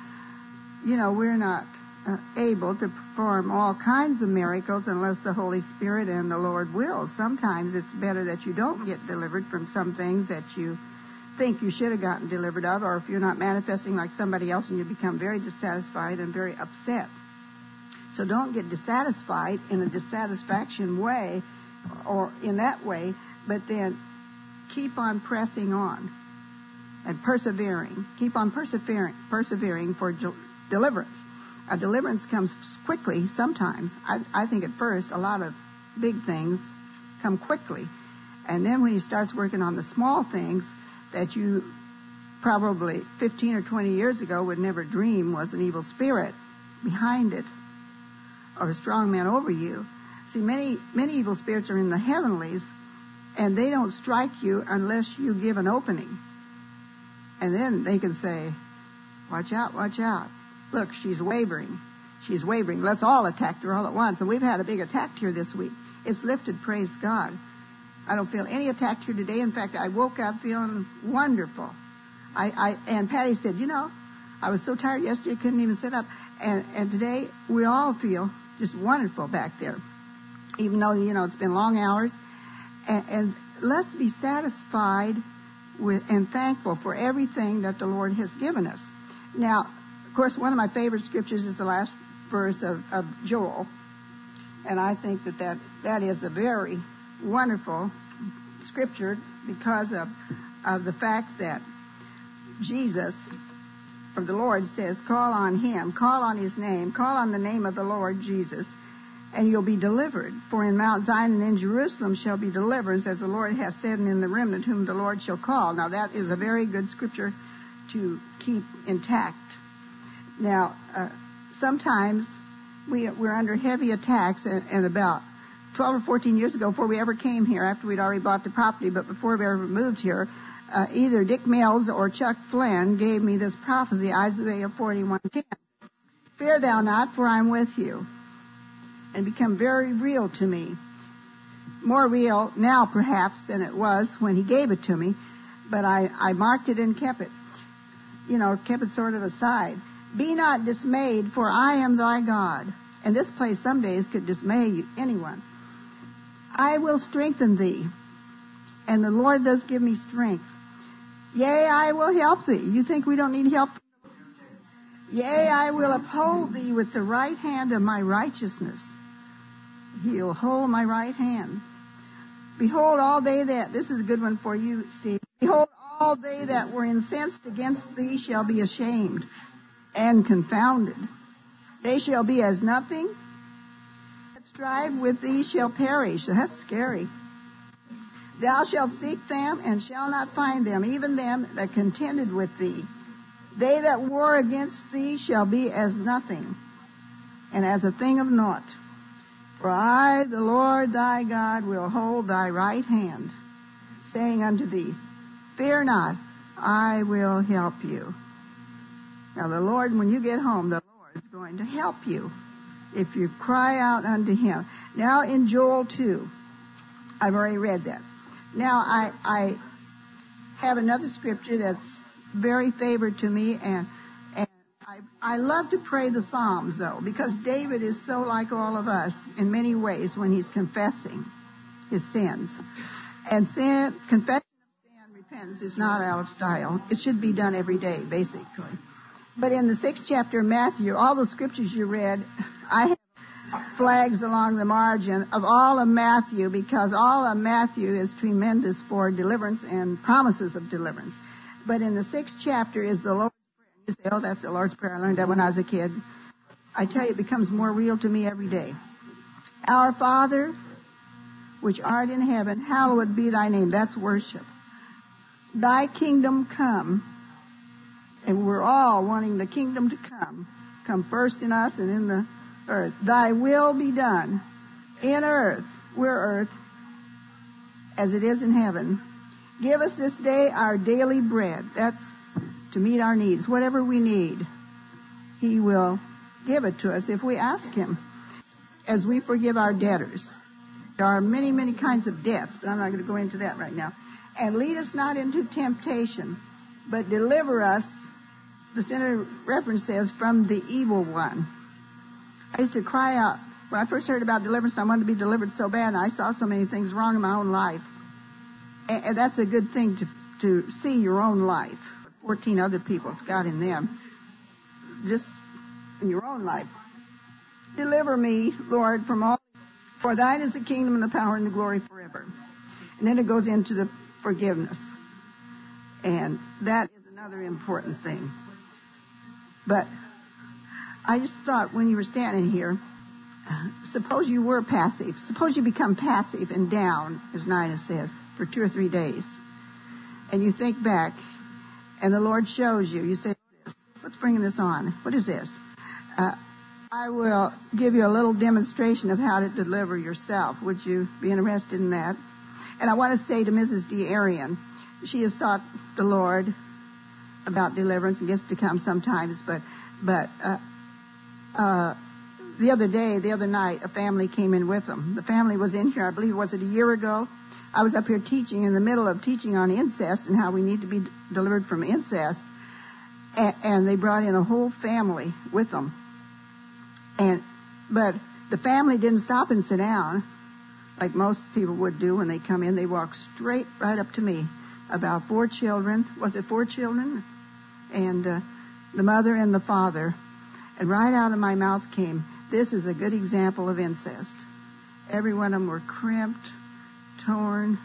we're not able to perform all kinds of miracles unless the Holy Spirit and the Lord wills. Sometimes it's better that you don't get delivered from some things that you think you should have gotten delivered of, or if you're not manifesting like somebody else and you become very dissatisfied and very upset. So don't get dissatisfied in a dissatisfaction way or in that way, but then keep on pressing on and persevering. Keep on persevering for deliverance. A deliverance comes quickly sometimes. I think at first a lot of big things come quickly. And then when he starts working on the small things that you probably 15 or 20 years ago would never dream was an evil spirit behind it or a strong man over you. See, many evil spirits are in the heavenlies, and they don't strike you unless you give an opening. And then they can say, "Watch out, watch out. Look, she's wavering. She's wavering. Let's all attack her all at once." And we've had a big attack here this week. It's lifted, praise God. I don't feel any attack here today. In fact, I woke up feeling wonderful. And Patty said, I was so tired yesterday, I couldn't even sit up. And today, we all feel just wonderful back there. Even though, it's been long hours. And let's be satisfied with and thankful for everything that the Lord has given us. Now, of course, one of my favorite scriptures is the last verse of Joel. And I think that is a very wonderful scripture because of the fact that Jesus, or the Lord says, call on him, call on his name, call on the name of the Lord Jesus, and you'll be delivered. For in Mount Zion and in Jerusalem shall be deliverance, as the Lord hath said, and in the remnant whom the Lord shall call. Now that is a very good scripture to keep intact. Now, sometimes we're under heavy attacks, and about 12 or 14 years ago, before we ever came here, after we'd already bought the property, but before we ever moved here, either Dick Mills or Chuck Flynn gave me this prophecy, Isaiah 41:10. "Fear thou not, for I am with you," and become very real to me. More real now, perhaps, than it was when he gave it to me, but I marked it and kept it. Kept it sort of aside. "Be not dismayed, for I am thy God." And this place some days could dismay anyone. "I will strengthen thee." And the Lord does give me strength. "Yea, I will help thee." You think we don't need help? "Yea, I will uphold thee with the right hand of my righteousness." He'll hold my right hand. "Behold, all they that," this is a good one for you, Steve. "Behold, all they that were incensed against thee shall be ashamed and confounded. They shall be as nothing. That strive with thee shall perish." That's scary. "Thou shalt seek them and shall not find them, even them that contended with thee. They that war against thee shall be as nothing, and as a thing of naught. For I, the Lord thy God, will hold thy right hand, saying unto thee, Fear not, I will help you." Now the Lord, when you get home, the Lord is going to help you if you cry out unto him. Now in Joel 2, I've already read that. Now I have another scripture that's very favored to me, and I love to pray the Psalms, though, because David is so like all of us in many ways when he's confessing his sins. And confession of sin, repentance is not out of style. It should be done every day, basically. But in the 6th chapter of Matthew, all the scriptures you read, I have flags along the margin of all of Matthew, because all of Matthew is tremendous for deliverance and promises of deliverance. But in the 6th chapter is the Lord's Prayer. You say, oh, that's the Lord's Prayer. I learned that when I was a kid. I tell you, it becomes more real to me every day. Our Father, which art in heaven, hallowed be thy name. That's worship. Thy kingdom come. And we're all wanting the kingdom to come first in us and in the earth. Thy will be done in earth, we're earth, as it is in heaven. Give us this day our daily bread. That's to meet our needs. Whatever we need, He will give it to us if we ask Him. As we forgive our debtors. There are many, many kinds of debts, but I'm not going to go into that right now. And lead us not into temptation, but deliver us, the center reference says, from the evil one. I used to cry out. When I first heard about deliverance, I wanted to be delivered so bad, and I saw so many things wrong in my own life. And that's a good thing to see your own life. 14 other people have got in them. Just in your own life. Deliver me, Lord, from all. For thine is the kingdom and the power and the glory forever. And then it goes into the forgiveness. And that is another important thing. But I just thought when you were standing here, suppose you were passive. Suppose you become passive and down, as Nina says, for 2 or 3 days. And you think back, and the Lord shows you. You say, what's bringing this on? What is this? I will give you a little demonstration of how to deliver yourself. Would you be interested in that? And I want to say to Mrs. D. Arian, she has sought the Lord about deliverance and gets to come sometimes, but the other night, a family came in with them. The family was in here, I believe, was it a year ago? I was up here teaching, in the middle of teaching on incest and how we need to be delivered from incest, and they brought in a whole family with them. But the family didn't stop and sit down like most people would do when they come in. They walked straight right up to me. About 4 children. Was it 4 children? And the mother and the father. And right out of my mouth came, this is a good example of incest. Every one of them were crimped, torn.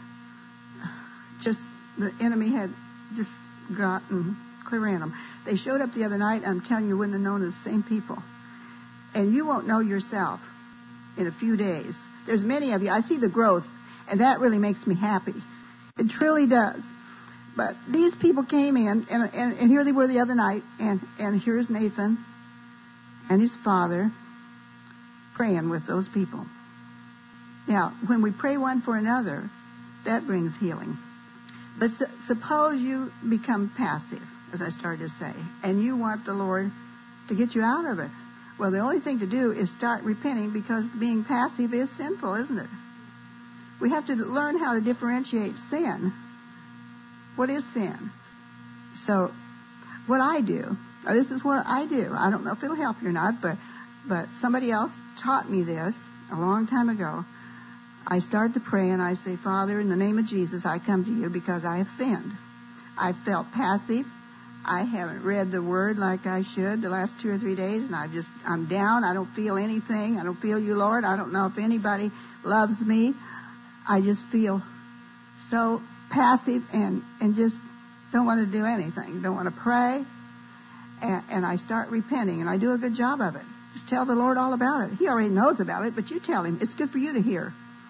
Just, the enemy had just gotten clear in them. They showed up the other night, I'm telling you, wouldn't have known the same people. And you won't know yourself in a few days. There's many of you. I see the growth, and that really makes me happy. It truly does. But these people came in, and here they were the other night, and here's Nathan and his father praying with those people. Now, when we pray one for another, that brings healing. But suppose you become passive, as I started to say, and you want the Lord to get you out of it. Well, the only thing to do is start repenting, because being passive is sinful, isn't it? We have to learn how to differentiate sin. What is sin? So, what I do, this is what I do. I don't know if it'll help you or not, but somebody else taught me this a long time ago. I start to pray and I say, Father, in the name of Jesus, I come to you because I have sinned. I felt passive. I haven't read the Word like I should the last 2 or 3 days, and I'm down. I don't feel anything. I don't feel you, Lord. I don't know if anybody loves me. I just feel so passive and just don't want to do anything. Don't want to pray. And I start repenting, and I do a good job of it. Just tell the Lord all about it. He already knows about it, but you tell Him. It's good for you to hear.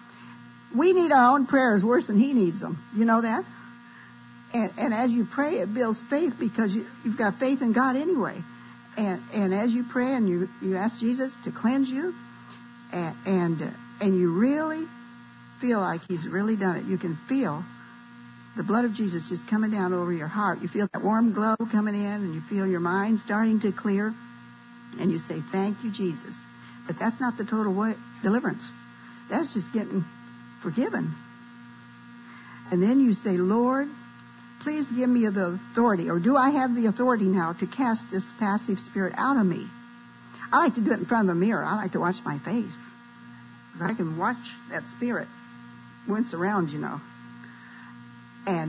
We need our own prayers worse than He needs them. You know that? And as you pray, it builds faith, because you've got faith in God anyway. And as you pray and you ask Jesus to cleanse you, and you really feel like He's really done it. You can feel the blood of Jesus just coming down over your heart. You feel that warm glow coming in, and you feel your mind starting to clear. And you say, thank you, Jesus. But that's not the total deliverance. That's just getting forgiven. And then you say, Lord, please give me the authority, or do I have the authority now to cast this passive spirit out of me? I like to do it in front of a mirror. I like to watch my face, because I can watch that spirit wince around, you know. And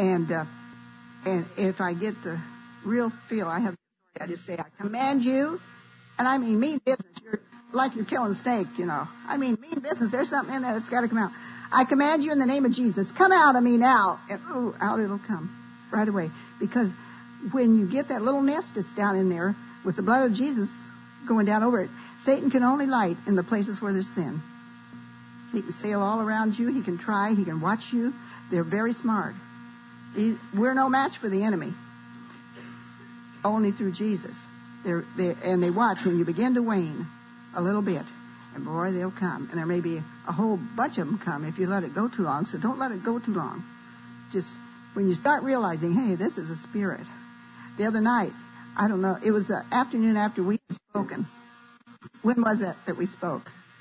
if I get the real feel, I have the authority. I just say, I command you, and I mean business. like you're killing steak, I mean, mean business. There's something in there that's got to come out. I command you in the name of Jesus, come out of me now. And out it'll come right away. Because when you get that little nest that's down in there with the blood of Jesus going down over it, Satan can only light in the places where there's sin. He can sail all around you. He can try. He can watch you. They're very smart. We're no match for the enemy. Only through Jesus. And they watch when you begin to wane a little bit. And boy, they'll come. And there may be a whole bunch of them come if you let it go too long. So don't let it go too long. Just when you start realizing, hey, this is a spirit. The other night, I don't know, it was the afternoon after we had spoken. When was it that we spoke?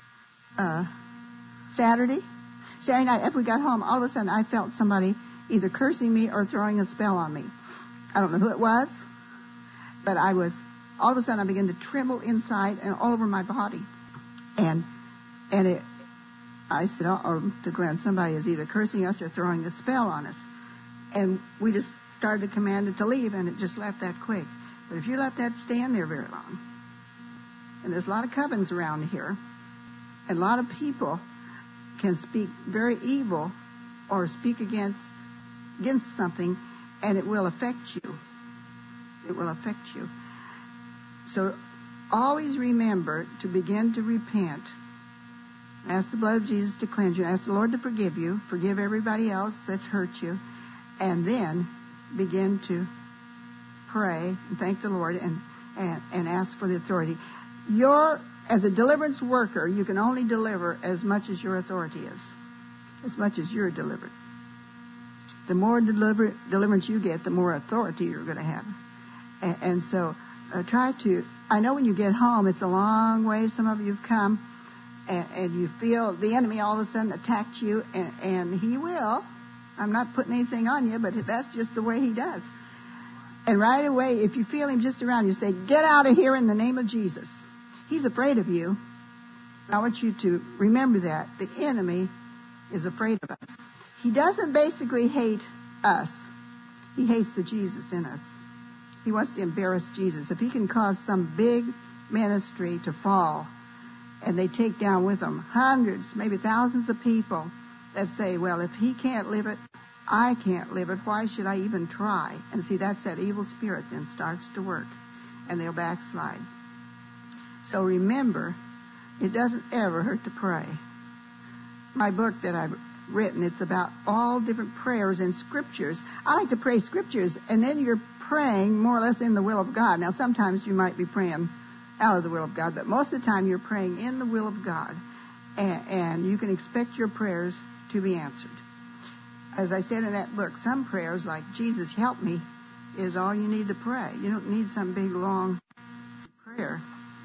Saturday? Saturday night, after we got home, all of a sudden I felt somebody either cursing me or throwing a spell on me. I don't know who it was, but all of a sudden I began to tremble inside and all over my body. And I said, to Glenn, somebody is either cursing us or throwing a spell on us. And we just started to command it to leave, and it just left that quick. But if you let that stay in there very long, and there's a lot of covens around here, and a lot of people can speak very evil or speak against something, and it will affect you. It will affect you. So always remember to begin to repent. Ask the blood of Jesus to cleanse you. Ask the Lord to forgive you. Forgive everybody else that's hurt you. And then begin to pray and thank the Lord and ask for the authority. As a deliverance worker, you can only deliver as much as your authority is, as much as you're delivered. The more deliverance you get, the more authority you're going to have. And so try to, I know when you get home, it's a long way. Some of you have come, and you feel the enemy all of a sudden attacked you, and he will. I'm not putting anything on you, but that's just the way he does. And right away, if you feel him just around you, say, get out of here in the name of Jesus. He's afraid of you. I want you to remember that. The enemy is afraid of us. He doesn't basically hate us. He hates the Jesus in us. He wants to embarrass Jesus. If he can cause some big ministry to fall, and they take down with them hundreds, maybe thousands of people that say, well, if he can't live it, I can't live it. Why should I even try? And see, that's that evil spirit then starts to work, and they'll backslide. So remember, it doesn't ever hurt to pray. My book that I've written, it's about all different prayers and scriptures. I like to pray scriptures, and then you're praying more or less in the will of God. Now, sometimes you might be praying out of the will of God, but most of the time you're praying in the will of God, and you can expect your prayers to be answered. As I said in that book, some prayers like Jesus help me is all you need to pray. You don't need some big long prayer,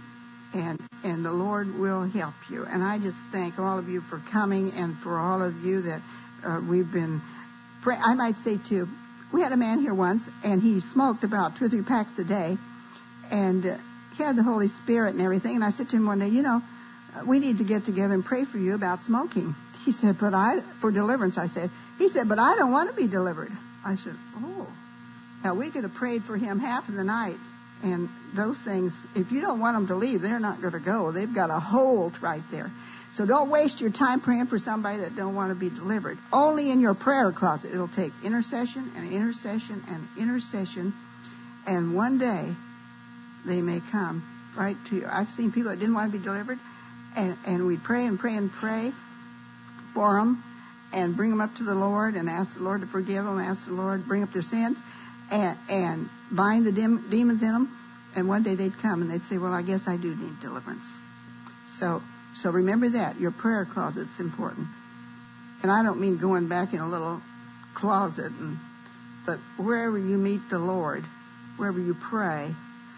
and the Lord will help you. And I just thank all of you for coming, and for all of you that we've been praying. I might say too, we had a man here once, and he smoked about 2 or 3 packs a day, and he had the Holy Spirit and everything. And I said to him one day, we need to get together and pray for you about smoking. He said, for deliverance, I said. He said, but I don't want to be delivered. I said, oh. Now, we could have prayed for him half of the night. And those things, if you don't want them to leave, they're not going to go. They've got a hold right there. So don't waste your time praying for somebody that don't want to be delivered. Only in your prayer closet. It'll take intercession and intercession and intercession. And one day, they may come right to you. I've seen people that didn't want to be delivered. And we pray and pray and pray for them, and bring them up to the Lord, and ask the Lord to forgive them, ask the Lord to bring up their sins, and bind the demons in them. And one day they'd come and they'd say, well, I guess I do need deliverance. So remember that. Your prayer closet's important. And I don't mean going back in a little closet, but wherever you meet the Lord, wherever you pray,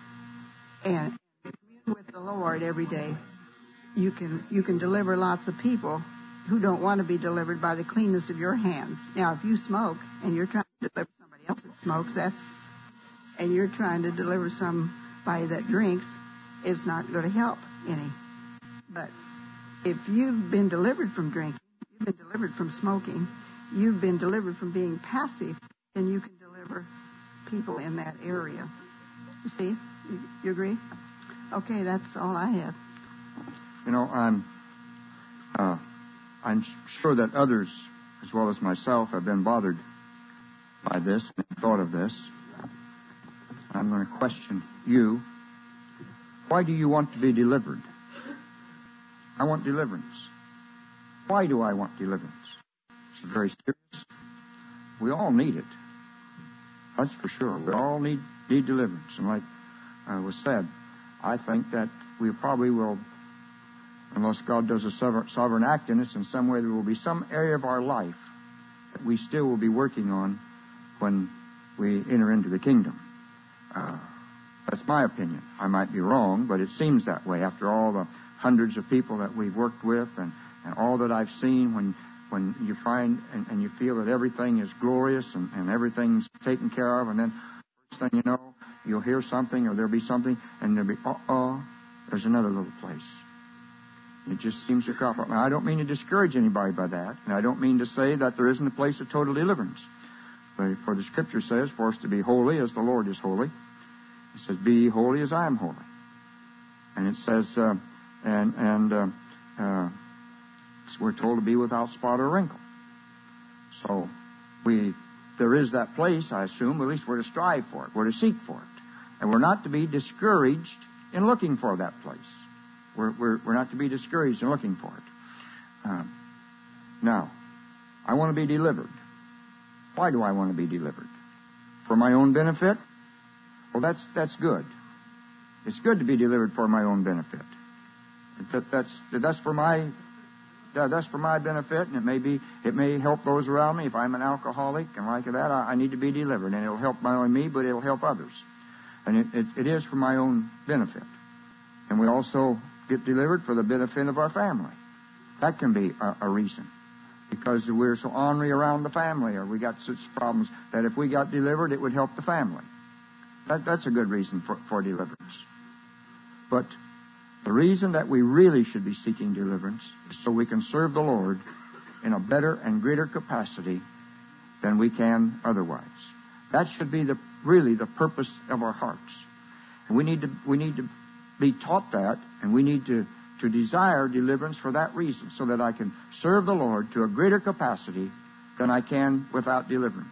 and commune with the Lord every day, you can deliver lots of people who don't want to be delivered by the cleanness of your hands. Now, if you smoke and you're trying to deliver somebody else that smokes, and you're trying to deliver somebody that drinks, it's not going to help any. But if you've been delivered from drinking, you've been delivered from smoking, you've been delivered from being passive, then you can deliver people in that area. You see? You agree? Okay, that's all I have. I'm sure that others, as well as myself, have been bothered by this and thought of this. I'm going to question you. Why do you want to be delivered? I want deliverance. Why do I want deliverance? It's very serious. We all need it. That's for sure. We all need deliverance. And like was said, I think that we probably will, unless God does a sovereign act in us, in some way there will be some area of our life that we still will be working on when we enter into the kingdom. That's my opinion. I might be wrong, but it seems that way after all the hundreds of people that we've worked with and all that I've seen. When you find and you feel that everything is glorious and everything's taken care of, and then first thing you know, you'll hear something or there'll be something, and there'll be, there's another little place. It just seems to crop up. Now, I don't mean to discourage anybody by that, and I don't mean to say that there isn't a place of total deliverance. But for the Scripture says, for us to be holy as the Lord is holy. It says, be ye holy as I am holy. And it says, we're told to be without spot or wrinkle. So there is that place, I assume. At least we're to strive for it. We're to seek for it. And we're not to be discouraged in looking for that place. We're not to be discouraged in looking for it. Now, I want to be delivered. Why do I want to be delivered? For my own benefit? Well, that's good. It's good to be delivered for my own benefit. That's for my benefit, and it may help those around me. If I'm an alcoholic and like that, I need to be delivered, and it'll help not only me, but it'll help others. And it is for my own benefit. And we also get delivered for the benefit of our family. That can be a reason. Because we're so ornery around the family, or we got such problems that if we got delivered, it would help the family. That's a good reason for deliverance. But the reason that we really should be seeking deliverance is so we can serve the Lord in a better and greater capacity than we can otherwise. That should be really the purpose of our hearts. And we need to be taught that, and we need to desire deliverance for that reason, so that I can serve the Lord to a greater capacity than I can without deliverance.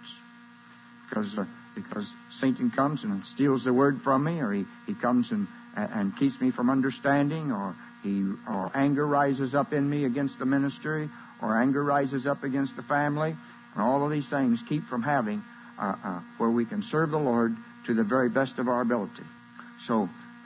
Because Satan comes and steals the word from me, or he comes and keeps me from understanding, or anger rises up in me against the ministry, or anger rises up against the family, and all of these things keep from having where we can serve the Lord to the very best of our ability. So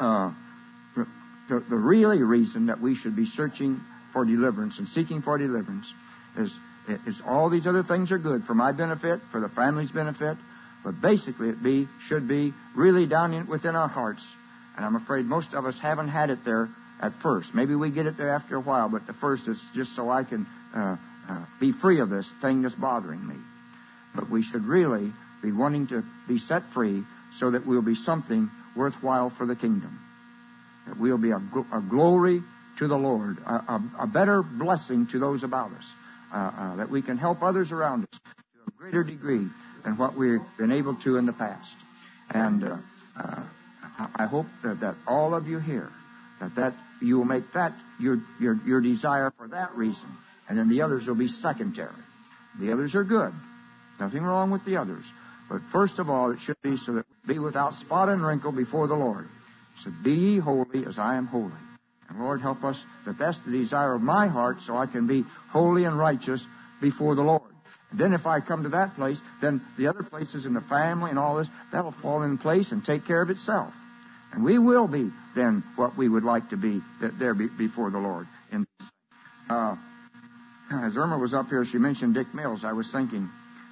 the really reason that we should be searching for deliverance and seeking for deliverance is all these other things are good for my benefit, for the family's benefit, but basically it should be really down within our hearts. And I'm afraid most of us haven't had it there at first. Maybe we get it there after a while, but the first is just so I can be free of this thing that's bothering me. But we should really be wanting to be set free so that we'll be something worthwhile for the kingdom. That we'll be a glory to the Lord, a better blessing to those about us, that we can help others around us to a greater degree than what we've been able to in the past. And I hope that all of you here, that you will make that your desire for that reason, and then the others will be secondary. The others are good. Nothing wrong with the others. But first of all, it should be so that we be without spot and wrinkle before the Lord. So be ye holy as I am holy. And Lord, help us that that's the desire of my heart, so I can be holy and righteous before the Lord. And then if I come to that place, then the other places in the family and all this, that'll fall in place and take care of itself. And we will be then what we would like to be there before the Lord. As Irma was up here, she mentioned Dick Mills. I was thinking,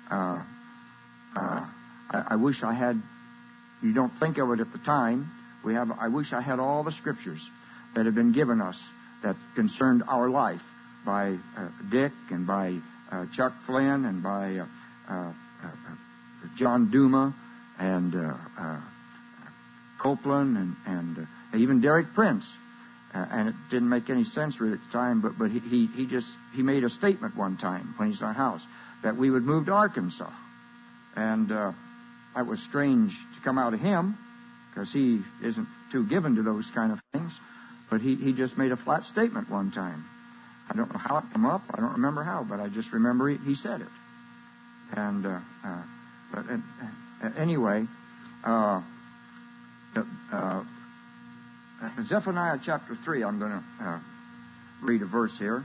I wish I had, you don't think of it at the time, I wish I had all the scriptures that have been given us that concerned our life by Dick and by Chuck Flynn and by John Duma and Copeland and even Derek Prince. And it didn't make any sense really at the time, but he made a statement one time when he's in our house that we would move to Arkansas. And that was strange to come out of him, because he isn't too given to those kind of things. But he just made a flat statement one time. I don't know how it came up. I don't remember how, but I just remember he said it. And anyway, Zephaniah chapter 3, I'm going to read a verse here.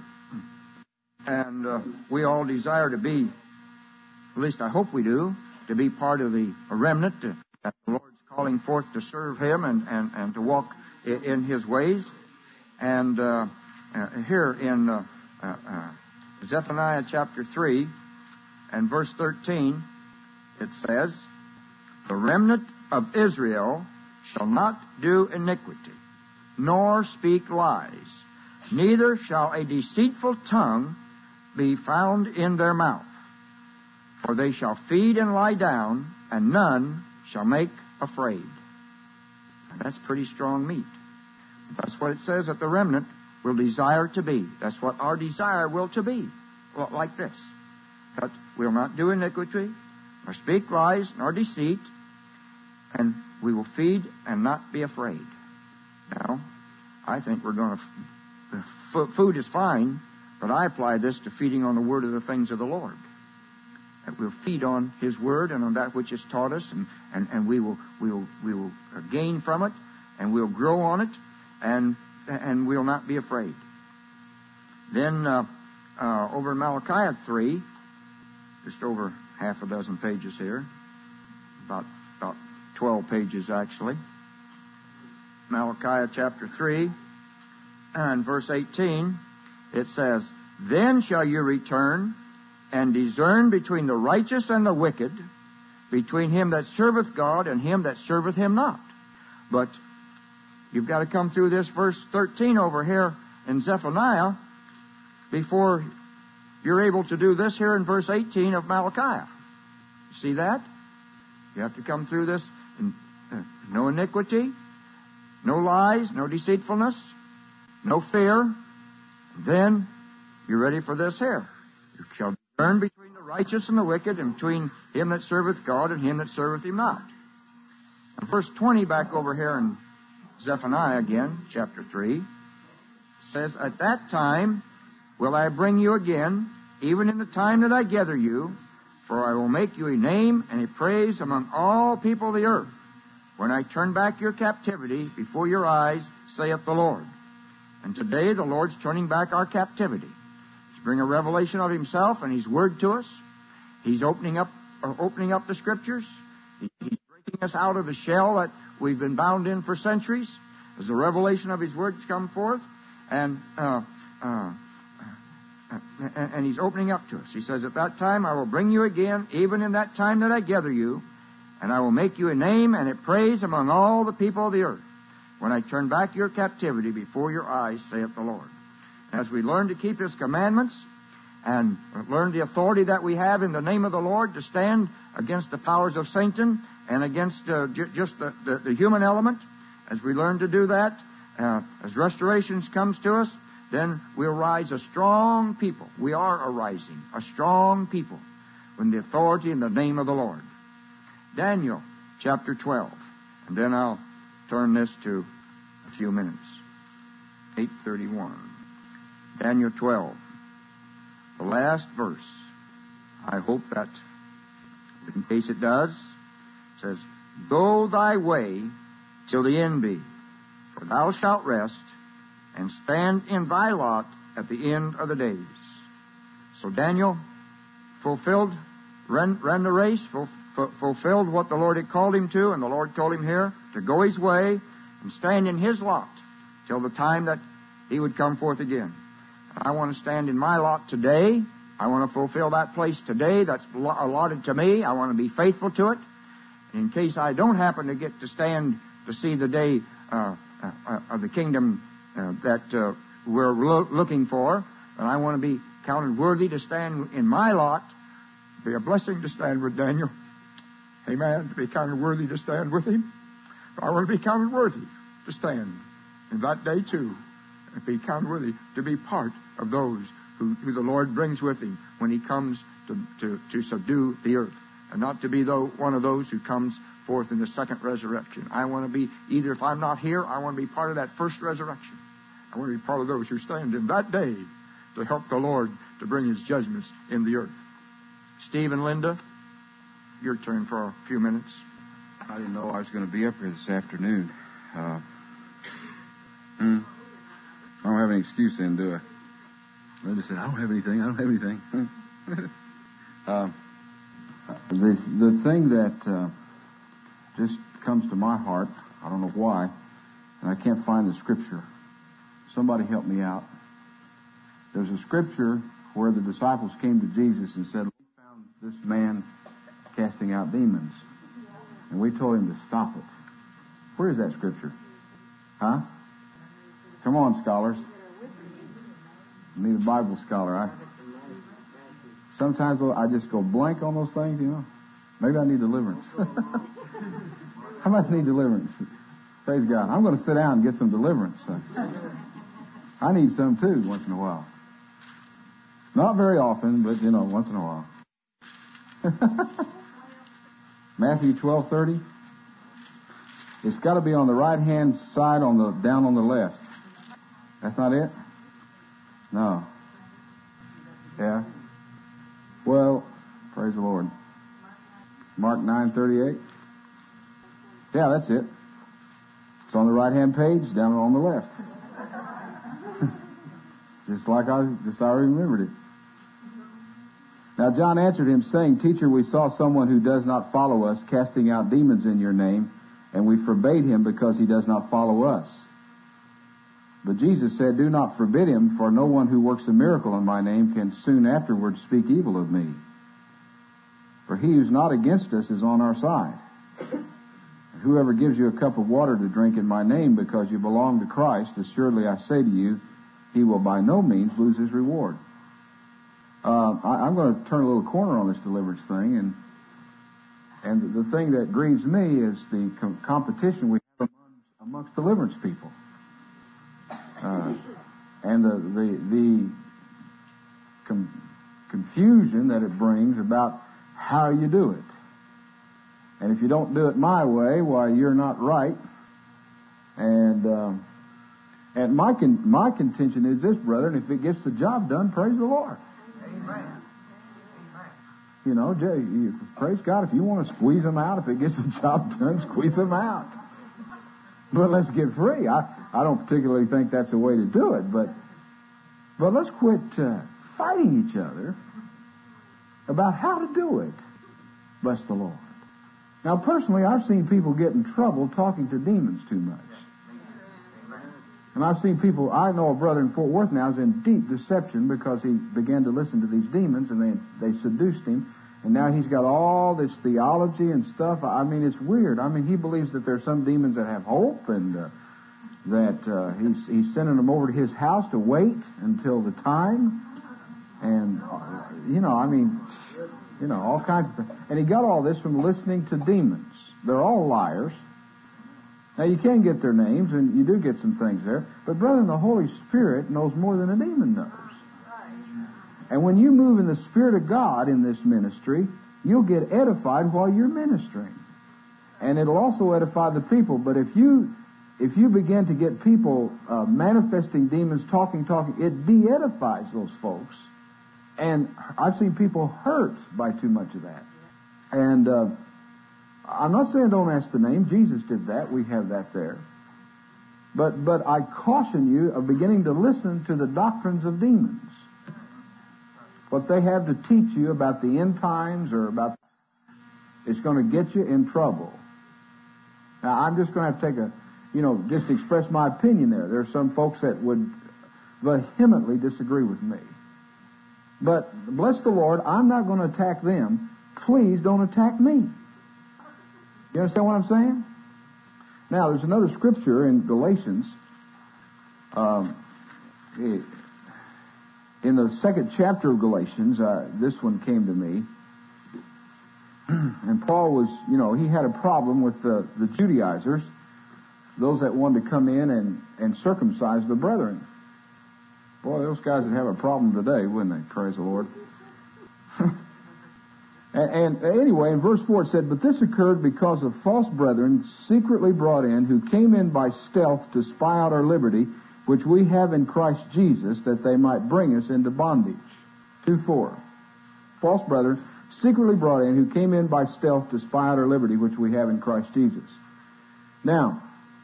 And we all desire to be, at least I hope we do, to be part of the remnant that the Lord's calling forth to serve Him and to walk in His ways. And here in Zephaniah chapter 3 and verse 13, it says, "The remnant of Israel shall not do iniquity, nor speak lies, neither shall a deceitful tongue be found in their mouth. For they shall feed and lie down, and none shall make afraid." And that's pretty strong meat. That's what it says that the remnant will desire to be. That's what our desire will to be. Well, like this. That we'll not do iniquity, nor speak lies, nor deceit, and we will feed and not be afraid. Now, I think we're going to... Food is fine, but I apply this to feeding on the Word of the things of the Lord. That we'll feed on His Word and on that which is taught us, and we will gain from it, and we'll grow on it, and we'll not be afraid. Then over in Malachi 3, just over half a dozen pages here, about 12 pages actually. Malachi chapter 3 and verse 18, it says, "Then shall you return and discern between the righteous and the wicked, between him that serveth God and him that serveth Him not." But you've got to come through this verse 13 over here in Zephaniah before you're able to do this here in verse 18 of Malachi. See that? You have to come through this. No iniquity, no lies, no deceitfulness, no fear. Then you're ready for this here. You shall discern between the righteous and the wicked, and between him that serveth God and him that serveth Him not. And verse 20 back over here in Zephaniah again, chapter 3, says, "At that time will I bring you again, even in the time that I gather you, for I will make you a name and a praise among all people of the earth, when I turn back your captivity before your eyes, saith the Lord." And today the Lord's turning back our captivity to bring a revelation of Himself and His Word to us. He's opening up the Scriptures. He's breaking us out of the shell that we've been bound in for centuries as the revelation of His Word come forth. And He's opening up to us. He says, "At that time I will bring you again, even in that time that I gather you, and I will make you a name and a praise among all the people of the earth, when I turn back your captivity before your eyes, saith the Lord." As we learn to keep His commandments and learn the authority that we have in the name of the Lord to stand against the powers of Satan and against just the human element, as we learn to do that, as restoration comes to us, then we'll rise a strong people. We are arising a strong people with the authority in the name of the Lord. Daniel chapter 12. And then I'll turn this to a few minutes. 8:31. Daniel 12. The last verse. I hope that, in case it does, says, "Go thy way till the end be, for thou shalt rest, and stand in thy lot at the end of the days." So Daniel ran the race, fulfilled what the Lord had called him to, and the Lord told him here to go his way and stand in his lot till the time that he would come forth again. I want to stand in my lot today. I want to fulfill that place today that's allotted to me. I want to be faithful to it. In case I don't happen to get to stand to see the day of the kingdom that we're looking for, and I want to be counted worthy to stand in my lot. It'd be a blessing to stand with Daniel. Amen. To be counted worthy to stand with him. I want to be counted worthy to stand in that day too, and be counted worthy to be part of those who the Lord brings with him when he comes to subdue the earth, and not to be one of those who comes forth in the second resurrection. I want to be, either if I'm not here, I want to be part of that first resurrection. I want to be part of those who stand in that day to help the Lord to bring His judgments in the earth. Steve and Linda, your turn for a few minutes. I didn't know I was going to be up here this afternoon. I don't have any excuse then, do I? Linda said, I don't have anything. The thing that just comes to my heart, I don't know why, and I can't find the scripture. Somebody help me out. There's a scripture where the disciples came to Jesus and said, we found this man casting out demons. And we told him to stop it. Where is that scripture? Huh? Come on, scholars. I need a Bible scholar. Sometimes I just go blank on those things, you know. Maybe I need deliverance. How much need deliverance? Praise God. I'm going to sit down and get some deliverance. I need some too once in a while. Not very often, but, you know, once in a while. Matthew 12:30. It's got to be on the right-hand side, down on the left. That's not it? No. Yeah. Well, praise the Lord. Mark 9:38. Yeah, that's it. It's on the right-hand page, down on the left. just like I remembered it. Now John answered him, saying, Teacher, we saw someone who does not follow us casting out demons in your name, and we forbade him because he does not follow us. But Jesus said, Do not forbid him, for no one who works a miracle in my name can soon afterwards speak evil of me. For he who's not against us is on our side. And whoever gives you a cup of water to drink in my name because you belong to Christ, assuredly I say to you, he will by no means lose his reward. I'm going to turn a little corner on this deliverance thing, and the thing that grieves me is the competition we have amongst deliverance people, and the confusion that it brings about how you do it. And if you don't do it my way, why, you're not right. And my contention is this, brother, and if it gets the job done, praise the Lord. Amen. You know, praise God. If you want to squeeze them out, if it gets the job done, squeeze them out. But let's get free. I don't particularly think that's the way to do it, but let's quit fighting each other about how to do it. Bless the Lord. Now, personally, I've seen people get in trouble talking to demons too much. And I've seen people, I know a brother in Fort Worth now is in deep deception because he began to listen to these demons and they seduced him. And now he's got all this theology and stuff. I mean, it's weird. I mean, he believes that there's some demons that have hope and that he's sending them over to his house to wait until the time. And, all kinds of things. And he got all this from listening to demons. They're all liars. Now, you can get their names, and you do get some things there. But, brethren, the Holy Spirit knows more than a demon knows. And when you move in the Spirit of God in this ministry, you'll get edified while you're ministering. And it'll also edify the people. But if you begin to get people manifesting demons, talking, it de-edifies those folks. And I've seen people hurt by too much of that. And I'm not saying don't ask the name. Jesus did that. We have that there. But I caution you of beginning to listen to the doctrines of demons. What they have to teach you about the end times or about... It's going to get you in trouble. Now, I'm just going to have to just express my opinion there. There are some folks that would vehemently disagree with me. But, bless the Lord, I'm not going to attack them. Please don't attack me. You understand what I'm saying? Now, there's another scripture in Galatians. In the second chapter of Galatians, this one came to me. And Paul was, he had a problem with the Judaizers, those that wanted to come in and circumcise the brethren. Boy, those guys would have a problem today, wouldn't they? Praise the Lord. And anyway, in verse 4 it said, But this occurred because of false brethren secretly brought in, who came in by stealth to spy out our liberty, which we have in Christ Jesus, that they might bring us into bondage. 2:4. False brethren, secretly brought in, who came in by stealth to spy out our liberty, which we have in Christ Jesus. Now,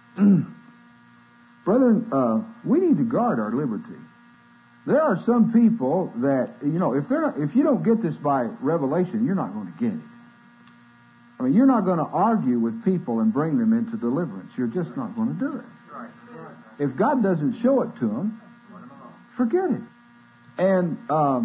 brethren, we need to guard our liberty. There are some people that, if you don't get this by revelation, you're not going to get it. I mean, you're not going to argue with people and bring them into deliverance. You're just not going to do it. If God doesn't show it to them, forget it. And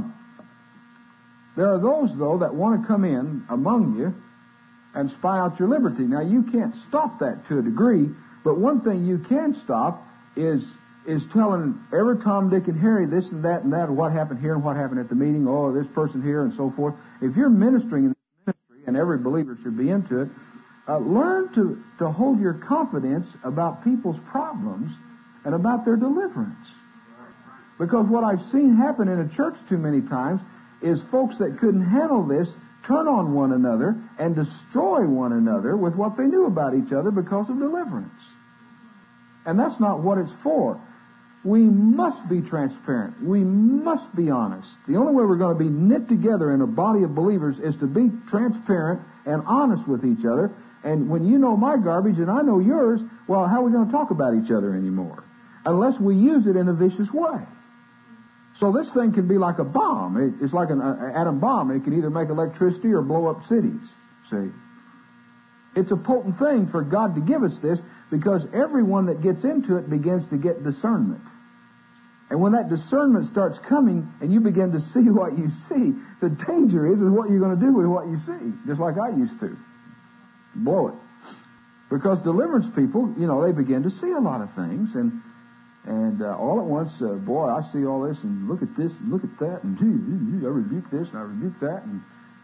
there are those, though, that want to come in among you and spy out your liberty. Now, you can't stop that to a degree, but one thing you can stop is telling every Tom, Dick, and Harry this and that, and what happened here and what happened at the meeting, oh, this person here and so forth. If you're ministering in this ministry, and every believer should be into it, learn to hold your confidence about people's problems and about their deliverance. Because what I've seen happen in a church too many times is folks that couldn't handle this turn on one another and destroy one another with what they knew about each other because of deliverance. And that's not what it's for. We must be transparent. We must be honest. The only way we're going to be knit together in a body of believers is to be transparent and honest with each other. And when you know my garbage and I know yours, well, how are we going to talk about each other anymore? Unless we use it in a vicious way. So this thing can be like a bomb. It's like an atom bomb. It can either make electricity or blow up cities. See? It's a potent thing for God to give us this, because everyone that gets into it begins to get discernment. And when that discernment starts coming and you begin to see what you see, the danger is what you're going to do with what you see, just like I used to. Blow it. Because deliverance people, they begin to see a lot of things, and all at once, boy, I see all this, and look at this, and look at that, and gee, I rebuke this, and I rebuke that, and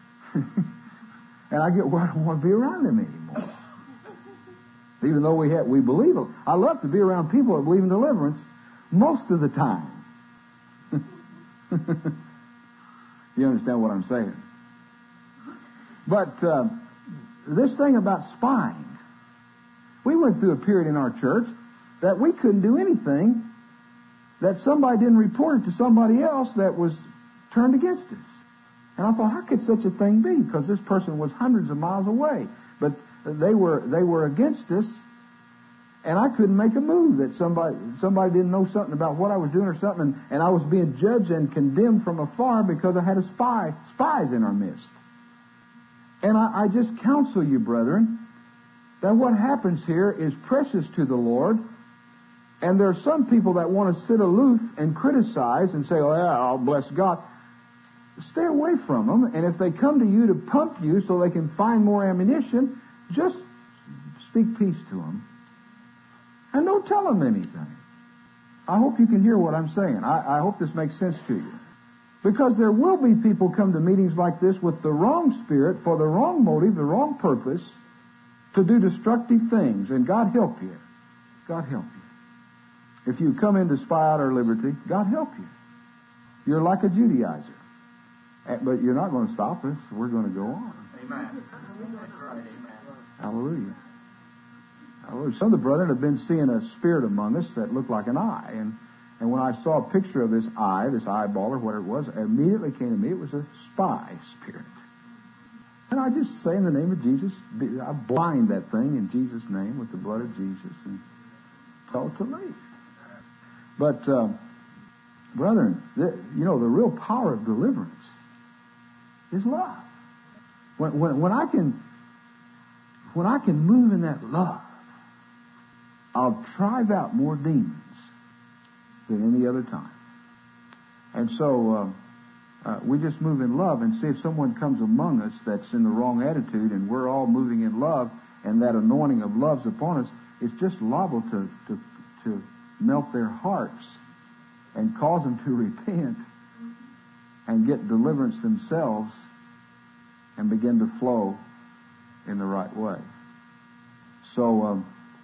and I get where I don't want to be around them anymore. Even though we believe it. I love to be around people that believe in deliverance most of the time. You understand what I'm saying? But this thing about spying, we went through a period in our church that we couldn't do anything that somebody didn't report it to somebody else that was turned against us. And I thought, how could such a thing be? Because this person was hundreds of miles away. But they were against us, and I couldn't make a move that somebody didn't know something about what I was doing or something, and I was being judged and condemned from afar because I had spies in our midst. And I just counsel you, brethren, that what happens here is precious to the Lord, and there are some people that want to sit aloof and criticize and say, oh, yeah, I'll bless God. Stay away from them, and if they come to you to pump you so they can find more ammunition, just speak peace to them. And don't tell them anything. I hope you can hear what I'm saying. I hope this makes sense to you. Because there will be people come to meetings like this with the wrong spirit, for the wrong motive, the wrong purpose, to do destructive things. And God help you. God help you. If you come in to spy out our liberty, God help you. You're like a Judaizer. But you're not going to stop us. We're going to go on. Amen. Hallelujah. Hallelujah. Some of the brethren have been seeing a spirit among us that looked like an eye. And when I saw a picture of this eye, this eyeball or whatever it was, it immediately came to me, it was a spy spirit. And I just say in the name of Jesus, I blind that thing in Jesus' name with the blood of Jesus and tell it to leave. But, brethren, the real power of deliverance is love. When I can move in that love, I'll drive out more demons than any other time. And so we just move in love and see if someone comes among us that's in the wrong attitude, and we're all moving in love, and that anointing of love's upon us, it's just liable to melt their hearts and cause them to repent and get deliverance themselves and begin to flow in the right way. So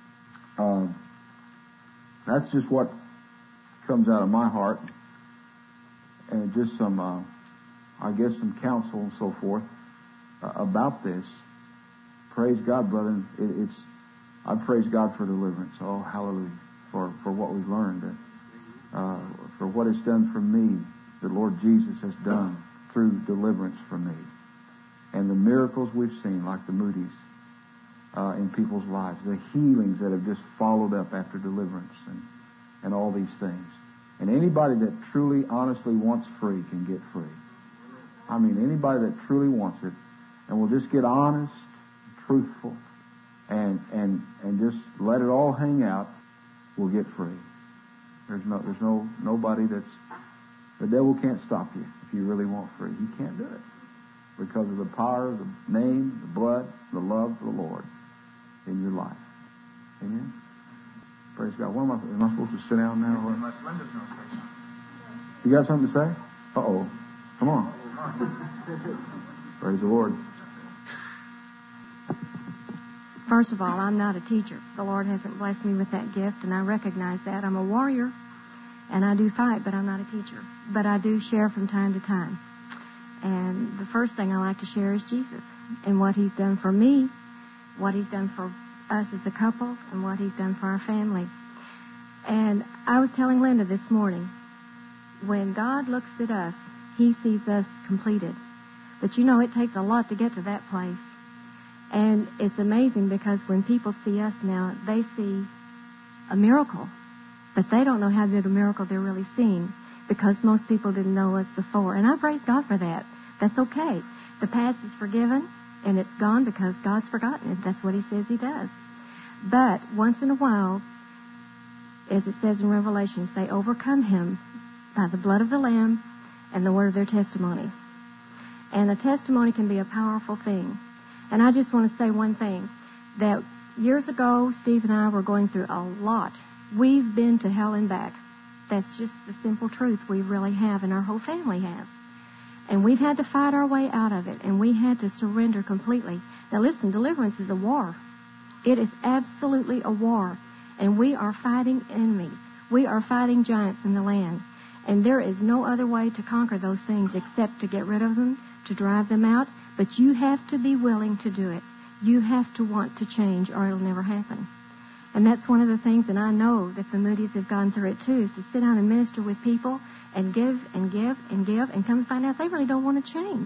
that's just what comes out of my heart, and just some, some counsel and so forth about this. Praise God, brethren. I praise God for deliverance. Oh, hallelujah, for what we've learned. for what it's done for me, the Lord Jesus has done through deliverance for me. And the miracles we've seen, like the Moody's, in people's lives, the healings that have just followed up after deliverance, and all these things. And anybody that truly, honestly wants free can get free. I mean, anybody that truly wants it and will just get honest, truthful, and just let it all hang out, will get free. There's nobody the devil can't stop you if you really want free. He can't do it because of the power of the name, the blood, the love of the Lord in your life. Amen. Praise God. Am I supposed to sit down now? Or? You got something to say? Uh-oh. Come on. Praise the Lord. First of all, I'm not a teacher. The Lord hasn't blessed me with that gift, and I recognize that. I'm a warrior, and I do fight, but I'm not a teacher. But I do share from time to time. And the first thing I like to share is Jesus and what He's done for me, what He's done for us as a couple, and what He's done for our family. And I was telling Linda this morning, when God looks at us, He sees us completed. But you know, it takes a lot to get to that place. And it's amazing because when people see us now, they see a miracle. But they don't know how good a miracle they're really seeing because most people didn't know us before. And I praise God for that. That's okay. The past is forgiven and it's gone because God's forgotten it. That's what He says He does. But once in a while, as it says in Revelations, they overcome Him by the blood of the Lamb and the word of their testimony. And a testimony can be a powerful thing. And I just want to say one thing, that years ago, Steve and I were going through a lot. We've been to hell and back. That's just the simple truth we really have, and our whole family has. And we've had to fight our way out of it, and we had to surrender completely. Now listen, deliverance is a war. It is absolutely a war. And we are fighting enemies. We are fighting giants in the land. And there is no other way to conquer those things except to get rid of them, to drive them out. But you have to be willing to do it. You have to want to change or it'll never happen. And that's one of the things, and I know that the Moody's have gone through it too, is to sit down and minister with people and give and give and give and come to find out they really don't want to change.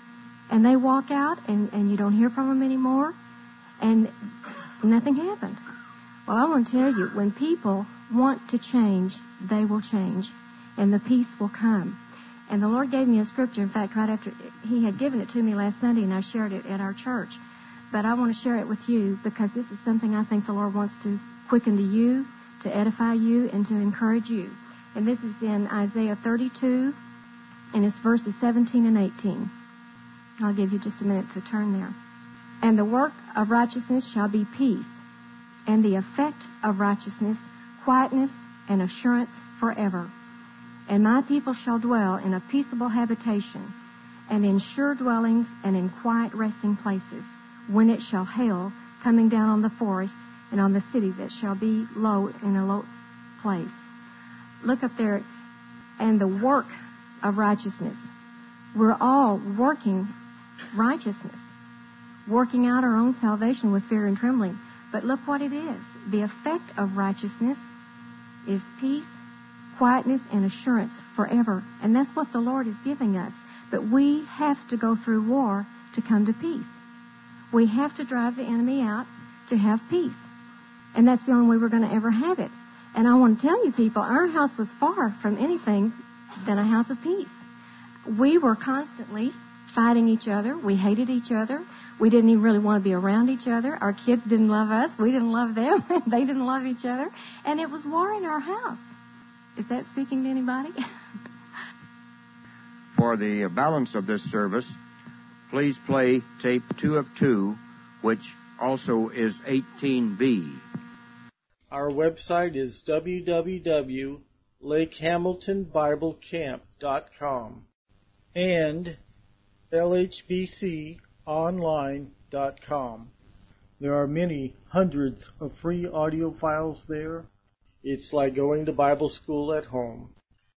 And they walk out and you don't hear from them anymore and nothing happened. Well, I want to tell you, when people want to change, they will change and the peace will come. And the Lord gave me a scripture, in fact, right after He had given it to me last Sunday, and I shared it at our church. But I want to share it with you because this is something I think the Lord wants to quicken to you, to edify you, and to encourage you. And this is in Isaiah 32, and it's verses 17 and 18. I'll give you just a minute to turn there. And the work of righteousness shall be peace, and the effect of righteousness, quietness and assurance forever. And my people shall dwell in a peaceable habitation, and in sure dwellings, and in quiet resting places, when it shall hail, coming down on the forest, and on the city that shall be low in a low place. Look up there, and the work of righteousness. We're all working righteousness, working out our own salvation with fear and trembling. But look what it is. The effect of righteousness is peace, quietness, and assurance forever. And that's what the Lord is giving us. But we have to go through war to come to peace. We have to drive the enemy out to have peace. And that's the only way we're going to ever have it. And I want to tell you people, our house was far from anything than a house of peace. We were constantly fighting each other. We hated each other. We didn't even really want to be around each other. Our kids didn't love us. We didn't love them. They didn't love each other. And it was war in our house. Is that speaking to anybody? For the balance of this service, please play tape 2 of 2, which also is 18B. Our website is www.lakehamiltonbiblecamp.com and lhbconline.com. There are many hundreds of free audio files there. It's like going to Bible school at home.